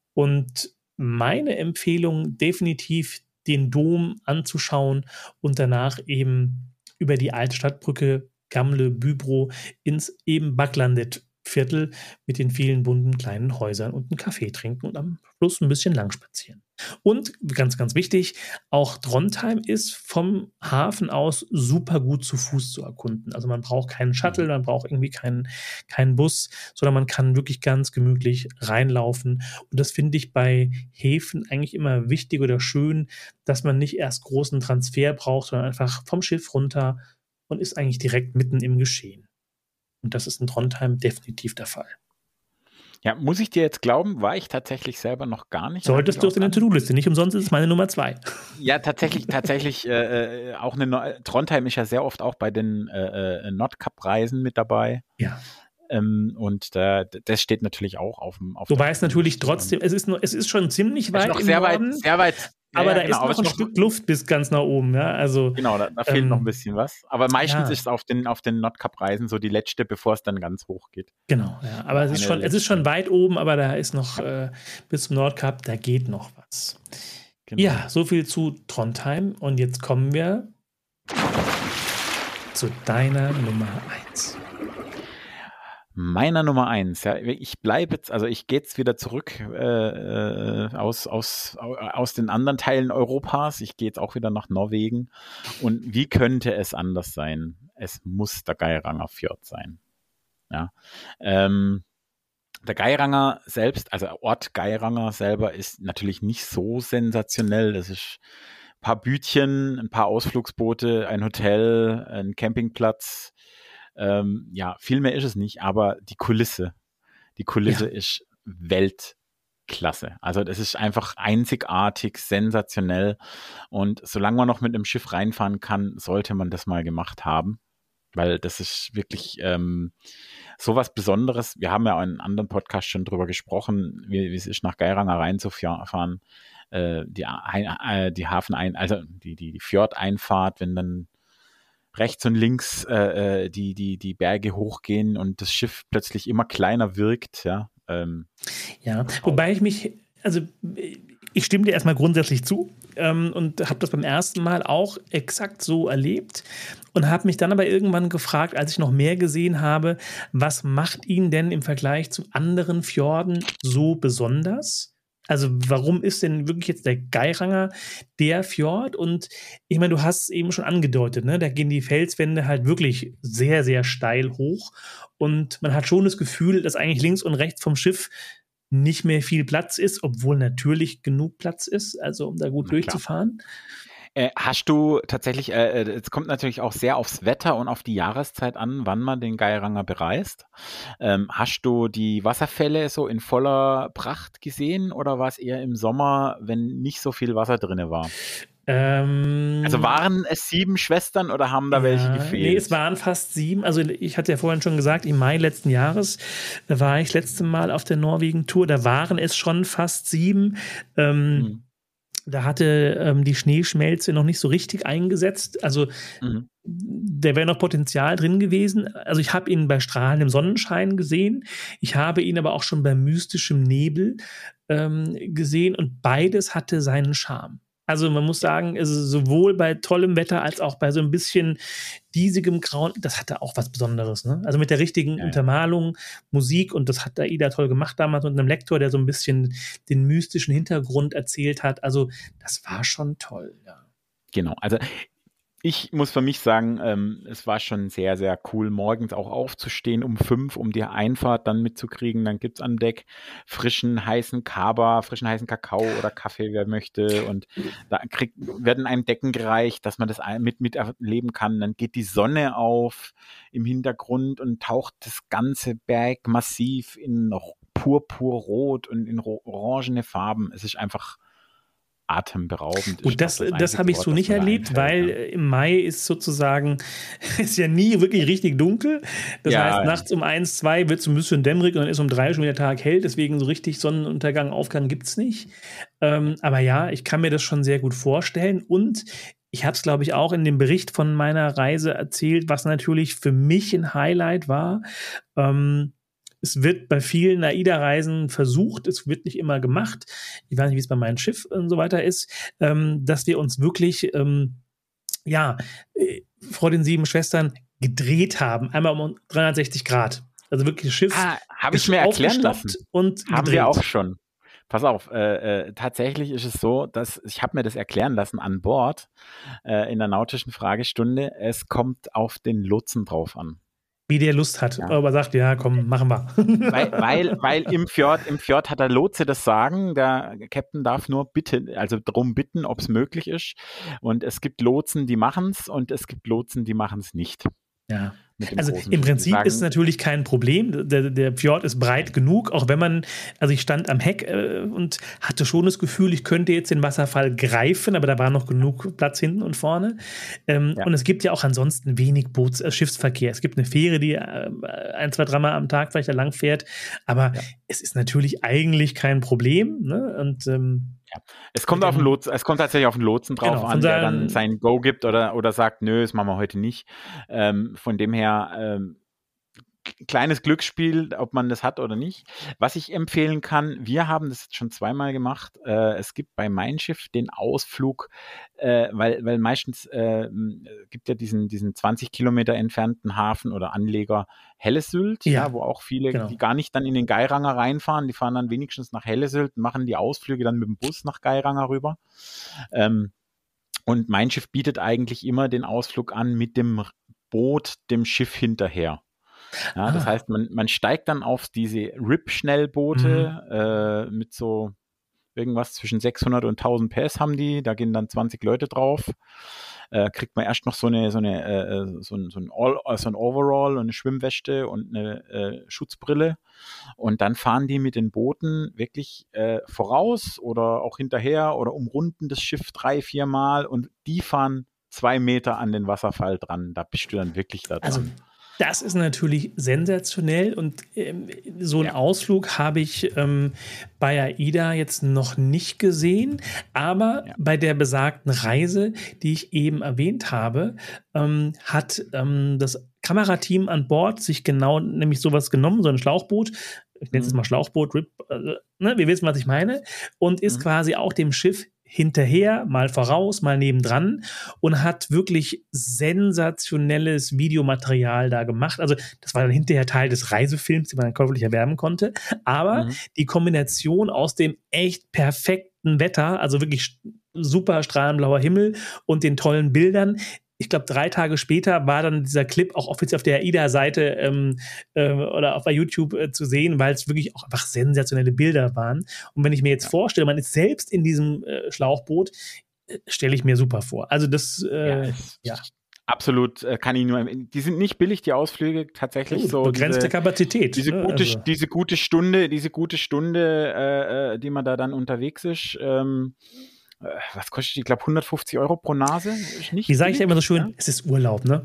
Und meine Empfehlung, definitiv den Dom anzuschauen und danach eben über die alte Stadtbrücke Gamle Bybro ins eben Backlandet-Viertel mit den vielen bunten kleinen Häusern und einen Kaffee trinken und am Schluss ein bisschen lang spazieren. Und ganz, ganz wichtig, auch Trondheim ist vom Hafen aus super gut zu Fuß zu erkunden. Also man braucht keinen Shuttle, man braucht irgendwie keinen, keinen Bus, sondern man kann wirklich ganz gemütlich reinlaufen. Und das finde ich bei Häfen eigentlich immer wichtig oder schön, dass man nicht erst großen Transfer braucht, sondern einfach vom Schiff runter und ist eigentlich direkt mitten im Geschehen. Und das ist in Trondheim definitiv der Fall. Ja, muss ich dir jetzt glauben, war ich tatsächlich selber noch gar nicht. Solltest du auf deine To-Do-Liste, nicht umsonst ist es meine Nummer zwei. Ja, tatsächlich, tatsächlich, äh, auch eine no- Trondheim ist ja sehr oft auch bei den äh, Nordkap-Reisen mit dabei. Ja. Ähm, und äh, das steht natürlich auch auf dem auf Du weißt natürlich trotzdem, es ist, noch, es ist schon ziemlich weit noch im sehr Norden. Weit, sehr weit. Aber ja, da genau, ist noch ein noch Stück Luft bis ganz nach oben, ja. Also, genau, da, da fehlt ähm, noch ein bisschen was. Aber meistens ja. ist es auf den, auf den Nordkap-Reisen so die letzte, bevor es dann ganz hoch geht. Genau, ja. Aber es ist, schon, es ist schon weit oben, aber da ist noch äh, bis zum Nordkap, da geht noch was. Genau. Ja, so viel zu Trondheim. Und jetzt kommen wir zu deiner Nummer eins. Meiner Nummer eins, ja, ich bleibe jetzt, also ich gehe jetzt wieder zurück äh, aus, aus, aus den anderen Teilen Europas, ich gehe jetzt auch wieder nach Norwegen und wie könnte es anders sein? Es muss der Geiranger Fjord sein. Ja. Ähm, der Geiranger selbst, also Ort Geiranger selber ist natürlich nicht so sensationell. Das ist ein paar Bütchen, ein paar Ausflugsboote, ein Hotel, ein Campingplatz. Ähm, ja, viel mehr ist es nicht, aber die Kulisse, die Kulisse ja. ist Weltklasse. Also das ist einfach einzigartig, sensationell. Und solange man noch mit einem Schiff reinfahren kann, sollte man das mal gemacht haben. Weil das ist wirklich ähm, so was Besonderes. Wir haben ja in einem anderen Podcast schon drüber gesprochen, wie, wie es ist, nach Geiranger reinzufahren. Äh, die, äh, die Hafen ein, also die, die, die Fjordeinfahrt, wenn dann rechts und links äh, die, die, die Berge hochgehen und das Schiff plötzlich immer kleiner wirkt. Ja, ähm, ja. Wobei ich mich, also ich stimme dir erstmal grundsätzlich zu ähm, und habe das beim ersten Mal auch exakt so erlebt und habe mich dann aber irgendwann gefragt, als ich noch mehr gesehen habe, was macht ihn denn im Vergleich zu anderen Fjorden so besonders? Also warum ist denn wirklich jetzt der Geiranger der Fjord? Und ich meine, du hast es eben schon angedeutet, ne? Da gehen die Felswände halt wirklich sehr, sehr steil hoch und man hat schon das Gefühl, dass eigentlich links und rechts vom Schiff nicht mehr viel Platz ist, obwohl natürlich genug Platz ist, also um da gut Na, durchzufahren. Äh, hast du tatsächlich, äh, es kommt natürlich auch sehr aufs Wetter und auf die Jahreszeit an, wann man den Geiranger bereist. Ähm, hast du die Wasserfälle so in voller Pracht gesehen oder war es eher im Sommer, wenn nicht so viel Wasser drin war? Ähm, also waren es sieben Schwestern oder haben da ja, welche gefehlt? Nee, es waren fast sieben. Also ich hatte ja vorhin schon gesagt, im Mai letzten Jahres, da war ich das letzte Mal auf der Norwegen-Tour, da waren es schon fast sieben. Ähm, hm. Da hatte ähm, die Schneeschmelze noch nicht so richtig eingesetzt. Also mhm. da wäre noch Potenzial drin gewesen. Also ich habe ihn bei strahlendem Sonnenschein gesehen. Ich habe ihn aber auch schon bei mystischem Nebel ähm, gesehen. Und beides hatte seinen Charme. Also man muss sagen, also sowohl bei tollem Wetter als auch bei so ein bisschen diesigem Grauen, das hatte auch was Besonderes. Ne? Also mit der richtigen ja, Untermalung, Musik, und das hat Aida toll gemacht damals mit einem Lektor, der so ein bisschen den mystischen Hintergrund erzählt hat. Also das war schon toll, ja. Genau, also ich muss für mich sagen, ähm, es war schon sehr, sehr cool, morgens auch aufzustehen um fünf, um die Einfahrt dann mitzukriegen. Dann gibt's an Deck frischen, heißen Kaba, frischen, heißen Kakao oder Kaffee, wer möchte. Und da kriegt, werden einem Decken gereicht, dass man das mit, mit erleben kann. Dann geht die Sonne auf im Hintergrund und taucht das ganze Berg massiv in purpurrot und in orangene Farben. Es ist einfach atemberaubend. Und das, das, das habe ich so nicht erlebt, einfällt, weil ja. im Mai ist sozusagen, ist ja nie wirklich richtig dunkel. Das ja, heißt, ja. nachts um eins, zwei wird es ein bisschen dämmerig und dann ist um drei schon wieder Tag hell. Deswegen so richtig Sonnenuntergang, Aufgang gibt es nicht. Ähm, aber ja, ich kann mir das schon sehr gut vorstellen. Und ich habe es, glaube ich, auch in dem Bericht von meiner Reise erzählt, was natürlich für mich ein Highlight war. Ähm, Es wird bei vielen AIDA-Reisen versucht, es wird nicht immer gemacht, ich weiß nicht, wie es bei meinem Schiff und so weiter ist, ähm, dass wir uns wirklich, ähm, ja, äh, vor den sieben Schwestern gedreht haben, einmal um dreihundertsechzig Grad. Also wirklich das Schiff. Ah, habe ich mir erklären lassen. Und haben gedreht. Wir auch schon. Pass auf, äh, äh, tatsächlich ist es so, dass ich habe mir das erklären lassen an Bord äh, in der nautischen Fragestunde. Es kommt auf den Lotsen drauf an. Wie der Lust hat, ja. aber sagt, ja, komm, machen wir. Weil, weil, weil im Fjord, im Fjord hat der Lotse das Sagen, der Captain darf nur bitten, also darum bitten, ob es möglich ist. Und es gibt Lotsen, die machen es, und es gibt Lotsen, die machen es nicht. Ja. Also im Prinzip ist es natürlich kein Problem. Der, der Fjord ist breit genug, auch wenn man, also ich stand am Heck äh, und hatte schon das Gefühl, ich könnte jetzt den Wasserfall greifen, aber da war noch genug Platz hinten und vorne. Ähm, ja. Und es gibt ja auch ansonsten wenig Boots-, äh, Schiffsverkehr. Es gibt eine Fähre, die äh, ein, zwei, dreimal am Tag vielleicht da lang fährt, aber ja. es ist natürlich eigentlich kein Problem. Ne? Und ähm, Ja. Es kommt auf den Lotsen, es kommt tatsächlich auf den Lotsen drauf genau, an, der dann sein Go gibt oder, oder sagt, nö, das machen wir heute nicht. Ähm, von dem her, ähm, kleines Glücksspiel, ob man das hat oder nicht. Was ich empfehlen kann, wir haben das jetzt schon zweimal gemacht. Äh, es gibt bei Mein Schiff den Ausflug, äh, weil, weil meistens äh, gibt ja diesen, diesen zwanzig Kilometer entfernten Hafen oder Anleger Hellesylt, ja, ja, wo auch viele, genau. die gar nicht dann in den Geiranger reinfahren, die fahren dann wenigstens nach Hellesylt und machen die Ausflüge dann mit dem Bus nach Geiranger rüber. Ähm, und Mein Schiff bietet eigentlich immer den Ausflug an mit dem Boot, dem Schiff hinterher. Ja, ah. Das heißt, man, man steigt dann auf diese R I P-Schnellboote mhm. äh, mit so irgendwas zwischen sechshundert und tausend P S haben die, da gehen dann zwanzig Leute drauf. Äh, kriegt man erst noch so eine so eine äh, so ein, so ein, All, so ein Overall und eine Schwimmweste und eine äh, Schutzbrille und dann fahren die mit den Booten wirklich äh, voraus oder auch hinterher oder umrunden das Schiff drei, vier Mal und die fahren zwei Meter an den Wasserfall dran. Da bist du dann wirklich da dran. Also das ist natürlich sensationell und ähm, so einen ja. Ausflug habe ich ähm, bei AIDA jetzt noch nicht gesehen, aber ja. bei der besagten Reise, die ich eben erwähnt habe, ähm, hat ähm, das Kamerateam an Bord sich genau nämlich sowas genommen, so ein Schlauchboot, ich nenne es mhm. mal Schlauchboot, äh, ne, wir wissen, was ich meine, und ist mhm. quasi auch dem Schiff hinterher, mal voraus, mal nebendran und hat wirklich sensationelles Videomaterial da gemacht. Also das war dann hinterher Teil des Reisefilms, den man dann käuflich erwerben konnte. Aber mhm. die Kombination aus dem echt perfekten Wetter, also wirklich super strahlend blauer Himmel und den tollen Bildern. Ich glaube, drei Tage später war dann dieser Clip auch offiziell auf der AIDA-Seite ähm, äh, oder auch bei YouTube äh, zu sehen, weil es wirklich auch einfach sensationelle Bilder waren. Und wenn ich mir jetzt ja. vorstelle, man ist selbst in diesem äh, Schlauchboot, äh, stelle ich mir super vor. Also das, äh, ja. ja. Absolut, äh, kann ich nur, die sind nicht billig, die Ausflüge, tatsächlich. Ja, so begrenzte diese, Kapazität. Diese, ne? gute, also. diese gute Stunde, diese gute Stunde, äh, die man da dann unterwegs ist, ähm, was kostet die? Ich glaube hundertfünfzig Euro pro Nase. Ist nicht Wie sage ich ja immer so schön, ja? Es ist Urlaub, ne?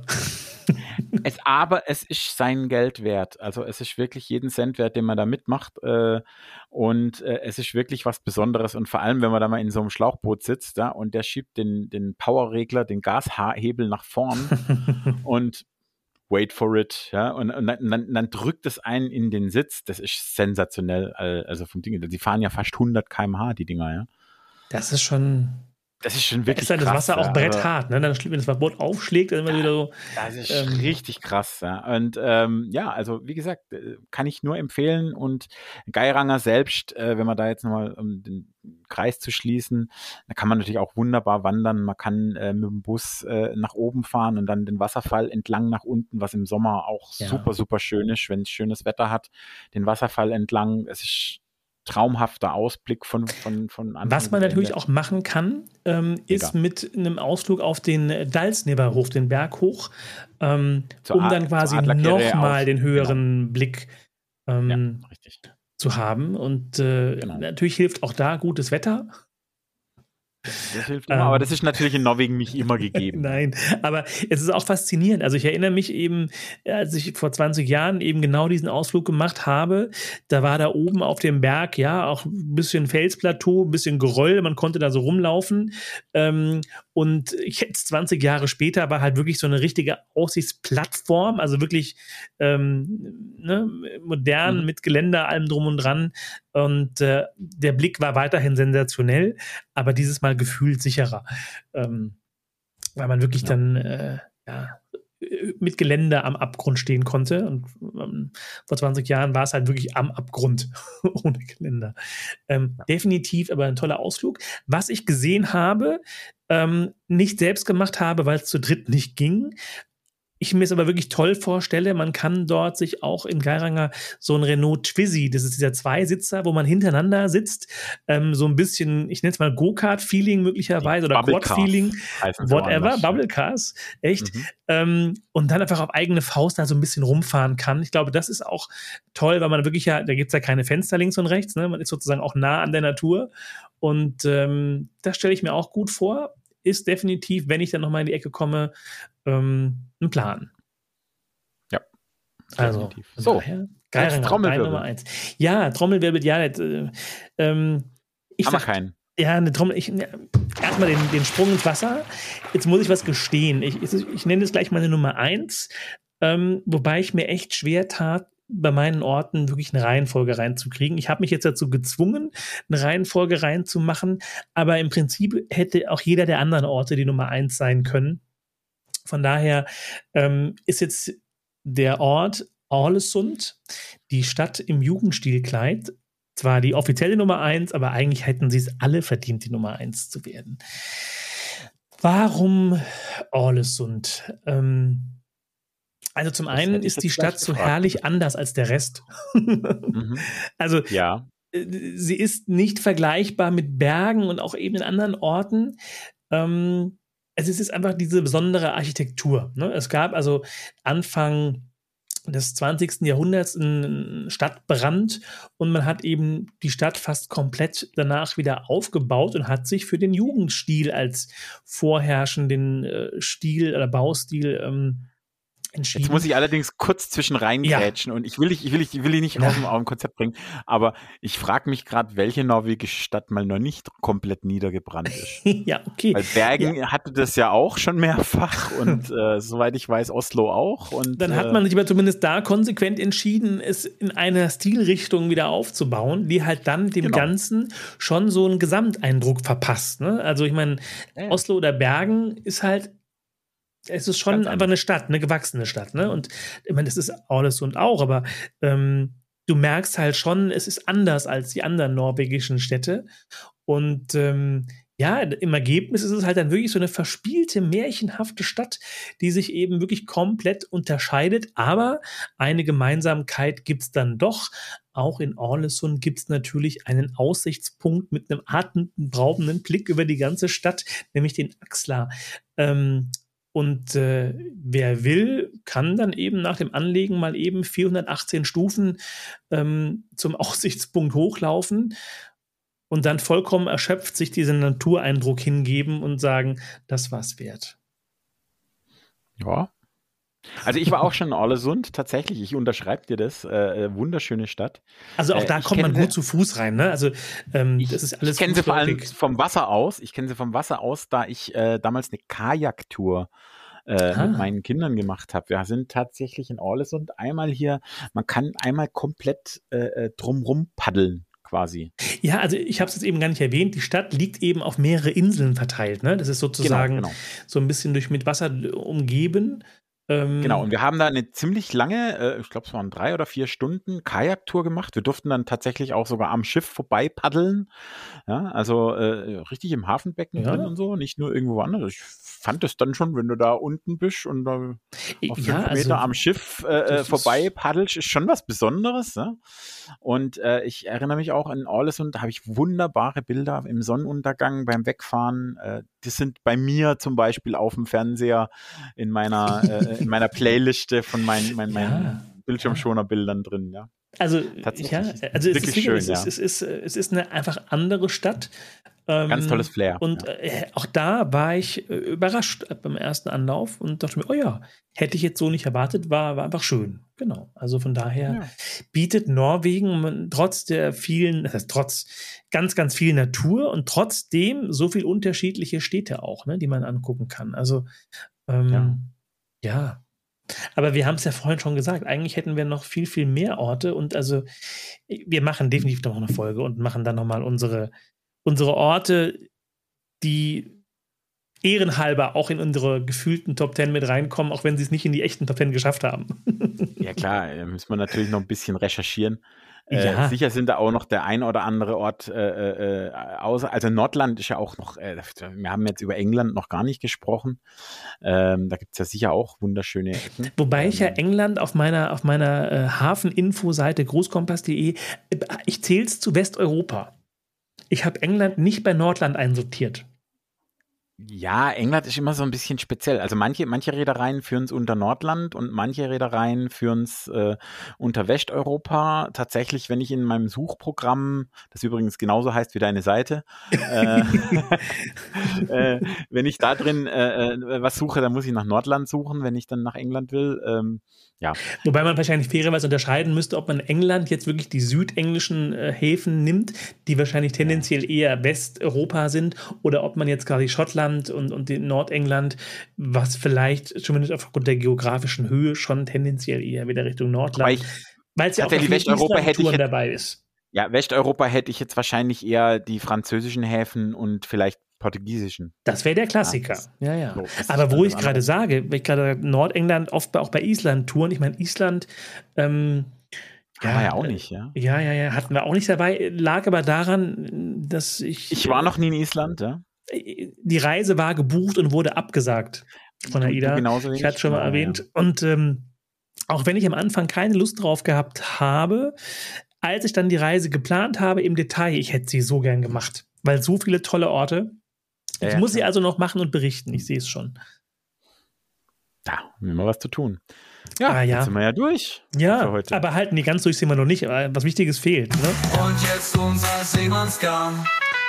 es, aber es ist sein Geld wert. Also es ist wirklich jeden Cent wert, den man da mitmacht. Äh, und äh, es ist wirklich was Besonderes. Und vor allem, wenn man da mal in so einem Schlauchboot sitzt, ja, und der schiebt den, den Powerregler, den Gashebel nach vorn und wait for it, ja, und, und dann, dann, dann drückt es einen in den Sitz. Das ist sensationell. Also vom Ding. Die fahren ja fast hundert Kilometer pro Stunde, die Dinger, ja. Das ist schon. Das ist schon wirklich ist halt krass. Das Wasser auch ja, bretthart, ne? Dann, wenn das Boot aufschlägt, dann immer ja, wieder so. Das ist ähm, richtig krass, ja. Und ähm, ja, also wie gesagt, kann ich nur empfehlen. Und Geiranger selbst, äh, wenn man da jetzt nochmal, um den Kreis zu schließen, da kann man natürlich auch wunderbar wandern. Man kann äh, mit dem Bus äh, nach oben fahren und dann den Wasserfall entlang nach unten, was im Sommer auch ja. super, super schön ist, wenn es schönes Wetter hat. Den Wasserfall entlang, es ist traumhafter Ausblick von von von Anfang Was man natürlich auch machen kann, ähm, ist mit einem Ausflug auf den Dalsneberhof, den Berg hoch, ähm, um Ad- dann quasi nochmal den höheren genau. Blick ähm, ja, richtig. zu haben. Und äh, genau. natürlich hilft auch da gutes Wetter. Das hilft immer, ähm, aber das ist natürlich in Norwegen nicht immer gegeben. Nein, aber es ist auch faszinierend. Also ich erinnere mich eben, als ich vor zwanzig Jahren eben genau diesen Ausflug gemacht habe, da war da oben auf dem Berg, ja, auch ein bisschen Felsplateau, ein bisschen Geröll, man konnte da so rumlaufen. Ähm, und jetzt zwanzig Jahre später war halt wirklich so eine richtige Aussichtsplattform, also wirklich ähm, ne, modern, mhm. mit Geländer, allem drum und dran. Und äh, der Blick war weiterhin sensationell, aber dieses Mal gefühlt sicherer. Ähm, weil man wirklich ja. dann äh, ja, mit Geländer am Abgrund stehen konnte. Und ähm, vor zwanzig Jahren war es halt wirklich am Abgrund, ohne Geländer. Ähm, ja. Definitiv aber ein toller Ausflug. Was ich gesehen habe, ähm, nicht selbst gemacht habe, weil es zu dritt nicht ging, ich mir es aber wirklich toll vorstelle, man kann dort sich auch in Geiranger so ein Renault Twizy, das ist dieser Zweisitzer, wo man hintereinander sitzt, ähm, so ein bisschen, ich nenne es mal Go-Kart-Feeling möglicherweise oder Quad-Feeling, whatever, Bubble-Cars, echt, mhm. ähm, und dann einfach auf eigene Faust da so ein bisschen rumfahren kann. Ich glaube, das ist auch toll, weil man wirklich ja, da gibt es ja keine Fenster links und rechts, ne? Man ist sozusagen auch nah an der Natur und ähm, das stelle ich mir auch gut vor. Ist definitiv, wenn ich dann nochmal in die Ecke komme, ähm, ein Plan. Ja. Also, so, daher, Geiranger, Trommelwirbel. Nummer eins. Ja, Trommelwirbel, ja. Äh, ähm, ich Haben wir keinen. Ja, eine Trommel. Ich, ja, erstmal den, den Sprung ins Wasser. Jetzt muss ich was gestehen. Ich, ich, ich nenne das gleich meine Nummer eins, ähm, wobei ich mir echt schwer tat, bei meinen Orten wirklich eine Reihenfolge reinzukriegen. Ich habe mich jetzt dazu gezwungen, eine Reihenfolge reinzumachen, aber im Prinzip hätte auch jeder der anderen Orte die Nummer eins sein können. Von daher ähm, ist jetzt der Ort Ålesund, die Stadt im Jugendstilkleid, zwar die offizielle Nummer eins, aber eigentlich hätten sie es alle verdient, die Nummer eins zu werden. Warum Ålesund? Ähm, Also zum einen ist die Stadt so herrlich anders als der Rest. mhm. Also ja. Sie ist nicht vergleichbar mit Bergen und auch eben in anderen Orten. Ähm, es ist einfach diese besondere Architektur. Ne? Es gab also Anfang des zwanzigsten Jahrhunderts einen Stadtbrand und man hat eben die Stadt fast komplett danach wieder aufgebaut und hat sich für den Jugendstil als vorherrschenden äh, Stil oder Baustil ähm, entschieden. Jetzt muss ich allerdings kurz zwischen reingrätschen ja. und ich will dich, ich will dich, ich will dich nicht ja. auf, auf ein Konzept bringen, aber ich frage mich gerade, welche norwegische Stadt mal noch nicht komplett niedergebrannt ist. ja, okay. Weil Bergen ja. hatte das ja auch schon mehrfach und äh, soweit ich weiß, Oslo auch. Und, Dann hat man sich aber zumindest da konsequent entschieden, es in einer Stilrichtung wieder aufzubauen, die halt dann dem genau. Ganzen schon so einen Gesamteindruck verpasst. Ne? Also ich meine, ja. Oslo oder Bergen ist halt es ist schon Ganz einfach eine Stadt, eine gewachsene Stadt, ne? Und ich meine, das ist alles und auch, aber ähm, du merkst halt schon, es ist anders als die anderen norwegischen Städte. Und ähm, ja, im Ergebnis ist es halt dann wirklich so eine verspielte, märchenhafte Stadt, die sich eben wirklich komplett unterscheidet. Aber eine Gemeinsamkeit gibt es dann doch. Auch in Ålesund gibt es natürlich einen Aussichtspunkt mit einem atemberaubenden Blick über die ganze Stadt, nämlich den Axla. Ähm, Und äh, wer will, kann dann eben nach dem Anlegen mal eben vierhundertachtzehn Stufen ähm, zum Aussichtspunkt hochlaufen und dann vollkommen erschöpft sich diesen Natureindruck hingeben und sagen, das war's wert. Ja. Also ich war auch schon in Ålesund, tatsächlich, ich unterschreibe dir das, äh, wunderschöne Stadt. Also auch da äh, kommt man gut zu Fuß rein, ne? Also ähm, ich, das ist alles. Ich kenne sie vor allem vom Wasser aus, ich kenne sie vom Wasser aus, da ich äh, damals eine Kajaktour äh, ah. mit meinen Kindern gemacht habe. Wir sind tatsächlich in Ålesund einmal hier, man kann einmal komplett äh, drumrum paddeln. Quasi. Ja, also ich habe es jetzt eben gar nicht erwähnt, die Stadt liegt eben auf mehrere Inseln verteilt, ne? Das ist sozusagen genau, genau. so ein bisschen durch mit Wasser umgeben. Ähm genau, und wir haben da eine ziemlich lange, äh, ich glaube es waren drei oder vier Stunden Kajaktour gemacht. Wir durften dann tatsächlich auch sogar am Schiff vorbei paddeln. Ja, also äh, richtig im Hafenbecken ja. drin und so, nicht nur irgendwo anders. Ich fand es dann schon, wenn du da unten bist und da auf fünf ja, Meter also, am Schiff äh, vorbei paddelst, ist schon was Besonderes. Ne? Und äh, ich erinnere mich auch an Ålesund, da habe ich wunderbare Bilder im Sonnenuntergang beim Wegfahren. Äh, die sind bei mir zum Beispiel auf dem Fernseher in meiner, äh, in meiner Playliste von meinen, meinen, meinen ja, Bildschirmschonerbildern drin. Ja. Also, ja, also es, ist schön, es, ja. ist, es, ist, es ist eine einfach andere Stadt. Ähm, Ganz tolles Flair. Und ja. äh, auch da war ich äh, überrascht beim ersten Anlauf und dachte mir, oh ja, hätte ich jetzt so nicht erwartet, war, war einfach schön. Genau. Also von daher ja. bietet Norwegen trotz der vielen, das heißt trotz ganz, ganz viel Natur und trotzdem so viel unterschiedliche Städte auch, ne, die man angucken kann. Also ähm, ja. ja. Aber wir haben es ja vorhin schon gesagt, eigentlich hätten wir noch viel, viel mehr Orte und also wir machen definitiv noch eine Folge und machen dann nochmal unsere unsere Orte, die ehrenhalber auch in unsere gefühlten Top Ten mit reinkommen, auch wenn sie es nicht in die echten Top Ten geschafft haben. Ja klar, da müssen wir natürlich noch ein bisschen recherchieren. Ja. Äh, sicher sind da auch noch der ein oder andere Ort äh, äh, außer, also Nordland ist ja auch noch, äh, wir haben jetzt über England noch gar nicht gesprochen, ähm, da gibt es ja sicher auch wunderschöne Ecken. Wobei ähm, ich ja England auf meiner, auf meiner äh, Hafeninfo-Seite großkompass punkt de, ich zähle es zu Westeuropa. Ich habe England nicht bei Nordland einsortiert. Ja, England ist immer so ein bisschen speziell. Also manche, manche Reedereien führen es unter Nordland und manche Reedereien führen es äh, unter Westeuropa. Tatsächlich, wenn ich in meinem Suchprogramm, das übrigens genauso heißt wie deine Seite, äh, äh, wenn ich da drin äh, was suche, dann muss ich nach Nordland suchen, wenn ich dann nach England will. Ähm, ja. Wobei man wahrscheinlich fairerweise unterscheiden müsste, ob man England jetzt wirklich die südenglischen äh, Häfen nimmt, die wahrscheinlich tendenziell eher Westeuropa sind, oder ob man jetzt quasi Schottland und, und den Nordengland, was vielleicht zumindest aufgrund der geografischen Höhe schon tendenziell eher wieder Richtung Nordland, weil es ja auch Westeuropa hätte ich jetzt, dabei ist. Ja, Westeuropa hätte ich jetzt wahrscheinlich eher die französischen Häfen und vielleicht portugiesischen. Das wäre der Klassiker. Ja, ja. ja. So, aber wo ich gerade sage, wenn ich gerade Nordengland, oft auch bei Island touren, ich meine, Island ähm, ja, haben wir ja auch nicht, ja. Ja, ja, ja, hatten wir auch nicht dabei, lag aber daran, dass ich... Ich war noch nie in Island, ja. Die Reise war gebucht und wurde abgesagt von der Ida. Ich hatte es schon mal erwähnt. Ja. Und ähm, auch wenn ich am Anfang keine Lust drauf gehabt habe, als ich dann die Reise geplant habe im Detail, ich hätte sie so gern gemacht, weil so viele tolle Orte. Ich ja, muss klar. sie also noch machen und berichten, ich sehe es schon. Da, haben wir mal was zu tun. Ja, ah, ja. Jetzt sind wir ja durch. Ja, für heute. Aber halt, nee, ganz durch sind wir noch nicht, aber was Wichtiges fehlt. Ne? Und jetzt unser Seemannsgarn.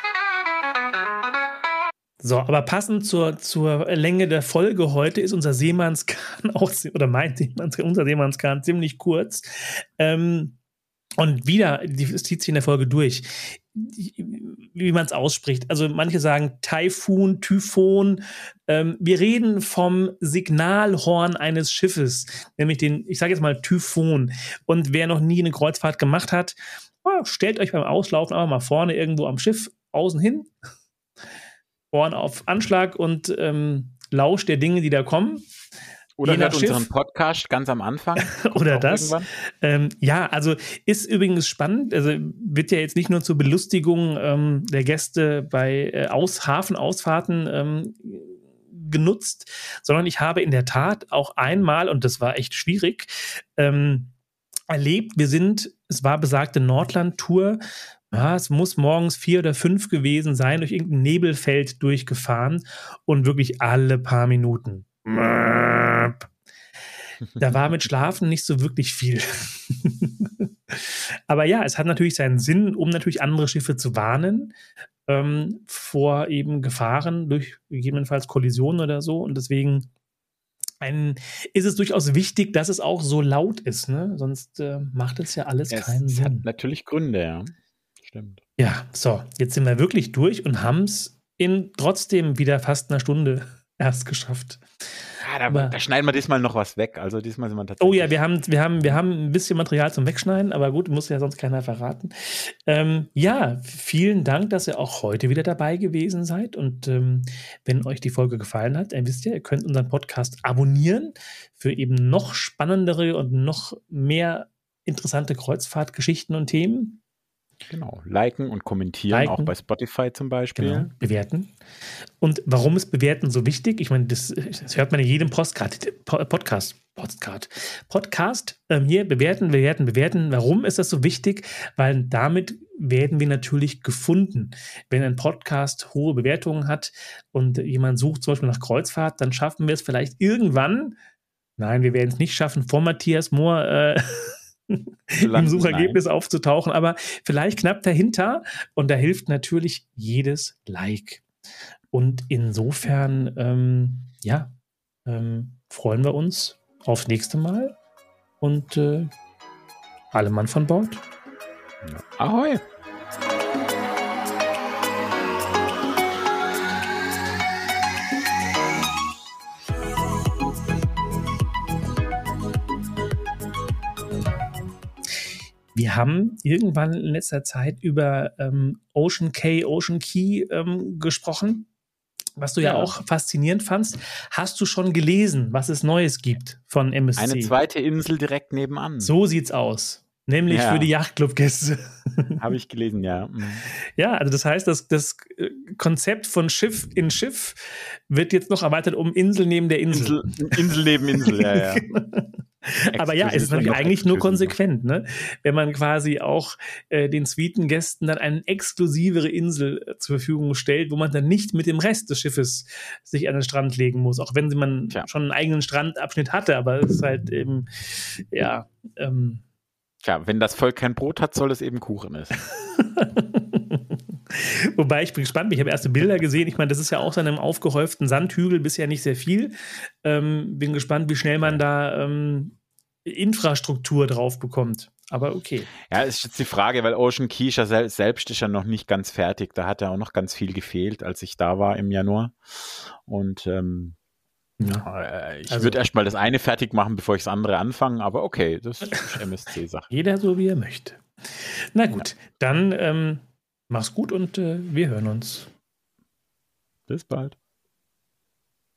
So, aber passend zur, zur Länge der Folge heute ist unser Seemannsgarn auch, oder mein Seemannsgarn, unser Seemannsgarn ziemlich kurz. Ähm, und wieder, es zieht sich in der Folge durch, wie man es ausspricht. Also manche sagen Taifun, Typhon. Ähm, wir reden vom Signalhorn eines Schiffes, nämlich den, ich sage jetzt mal Typhon. Und wer noch nie eine Kreuzfahrt gemacht hat, oh, stellt euch beim Auslaufen einfach mal vorne irgendwo am Schiff außen hin, Ohren auf Anschlag und ähm, lauscht der Dinge, die da kommen. Oder hört unseren Podcast ganz am Anfang. Oder das. Ähm, ja, also ist übrigens spannend. Also wird ja jetzt nicht nur zur Belustigung ähm, der Gäste bei äh, Aus Hafenausfahrten ähm, genutzt, sondern ich habe in der Tat auch einmal, und das war echt schwierig, ähm, erlebt, wir sind, es war besagte Nordland-Tour, ja, es muss morgens vier oder fünf gewesen sein, durch irgendein Nebelfeld durchgefahren und wirklich alle paar Minuten. Da war mit Schlafen nicht so wirklich viel. Aber ja, es hat natürlich seinen Sinn, um natürlich andere Schiffe zu warnen ähm, vor eben Gefahren durch gegebenenfalls Kollisionen oder so. Und deswegen ein, ist es durchaus wichtig, dass es auch so laut ist. Ne? Sonst äh, macht es ja alles es, keinen es Sinn. Es hat natürlich Gründe, ja. Stimmt. Ja, so, jetzt sind wir wirklich durch und haben es in trotzdem wieder fast einer Stunde erst geschafft. Ja, da, aber, da schneiden wir diesmal noch was weg. Also diesmal sind wir tatsächlich. Oh ja, wir haben, wir haben, wir haben ein bisschen Material zum Wegschneiden, aber gut, muss ja sonst keiner verraten. Ähm, ja, vielen Dank, dass ihr auch heute wieder dabei gewesen seid. Und ähm, wenn euch die Folge gefallen hat, dann wisst ihr, ihr könnt unseren Podcast abonnieren für eben noch spannendere und noch mehr interessante Kreuzfahrtgeschichten und Themen. Genau, liken und kommentieren, liken. Auch bei Spotify zum Beispiel. Genau, bewerten. Und warum ist Bewerten so wichtig? Ich meine, das, das hört man in jedem Postcard, Podcast, Podcast, Podcast ähm, hier, bewerten, bewerten, bewerten. Warum ist das so wichtig? Weil damit werden wir natürlich gefunden. Wenn ein Podcast hohe Bewertungen hat und jemand sucht zum Beispiel nach Kreuzfahrt, dann schaffen wir es vielleicht irgendwann, nein, wir werden es nicht schaffen, vor Matthias Mohr äh, im Suchergebnis nein. aufzutauchen, aber vielleicht knapp dahinter und da hilft natürlich jedes Like. Und insofern, ähm, ja, ähm, freuen wir uns aufs nächste Mal und äh, alle Mann von Bord. Ja. Ahoi! Wir haben irgendwann in letzter Zeit über ähm, Ocean Cay, Ocean Key ähm, gesprochen, was du ja. ja auch faszinierend fandst. Hast du schon gelesen, was es Neues gibt von M S C? Eine zweite Insel direkt nebenan. So sieht's aus. Nämlich ja. für die Yachtclub-Gäste. Habe ich gelesen, ja. Mhm. Ja, also das heißt, dass das Konzept von Schiff in Schiff wird jetzt noch erweitert um Insel neben der Insel. Insel, Insel neben Insel, ja, ja. Aber ja, es ist natürlich eigentlich nur konsequent, ne? Wenn man quasi auch äh, den Suitengästen dann eine exklusivere Insel äh, zur Verfügung stellt, wo man dann nicht mit dem Rest des Schiffes sich an den Strand legen muss, auch wenn man Tja. schon einen eigenen Strandabschnitt hatte, aber es ist halt eben, ja, ähm, Tja, wenn das Volk kein Brot hat, soll es eben Kuchen essen. Wobei, ich bin gespannt, ich habe erste Bilder gesehen. Ich meine, das ist ja auch so einem aufgehäuften Sandhügel bisher nicht sehr viel. Ähm, bin gespannt, wie schnell man da ähm, Infrastruktur drauf bekommt. Aber okay. Ja, ist jetzt die Frage, weil Ocean Key sel- selbst ist ja noch nicht ganz fertig. Da hat ja auch noch ganz viel gefehlt, als ich da war im Januar. Und ähm, ja. ich also, würde erst mal das eine fertig machen, bevor ich das andere anfange. Aber okay, das ist M S C-Sache. Jeder so, wie er möchte. Na gut, ja. dann ähm, mach's gut und äh, wir hören uns. Bis bald.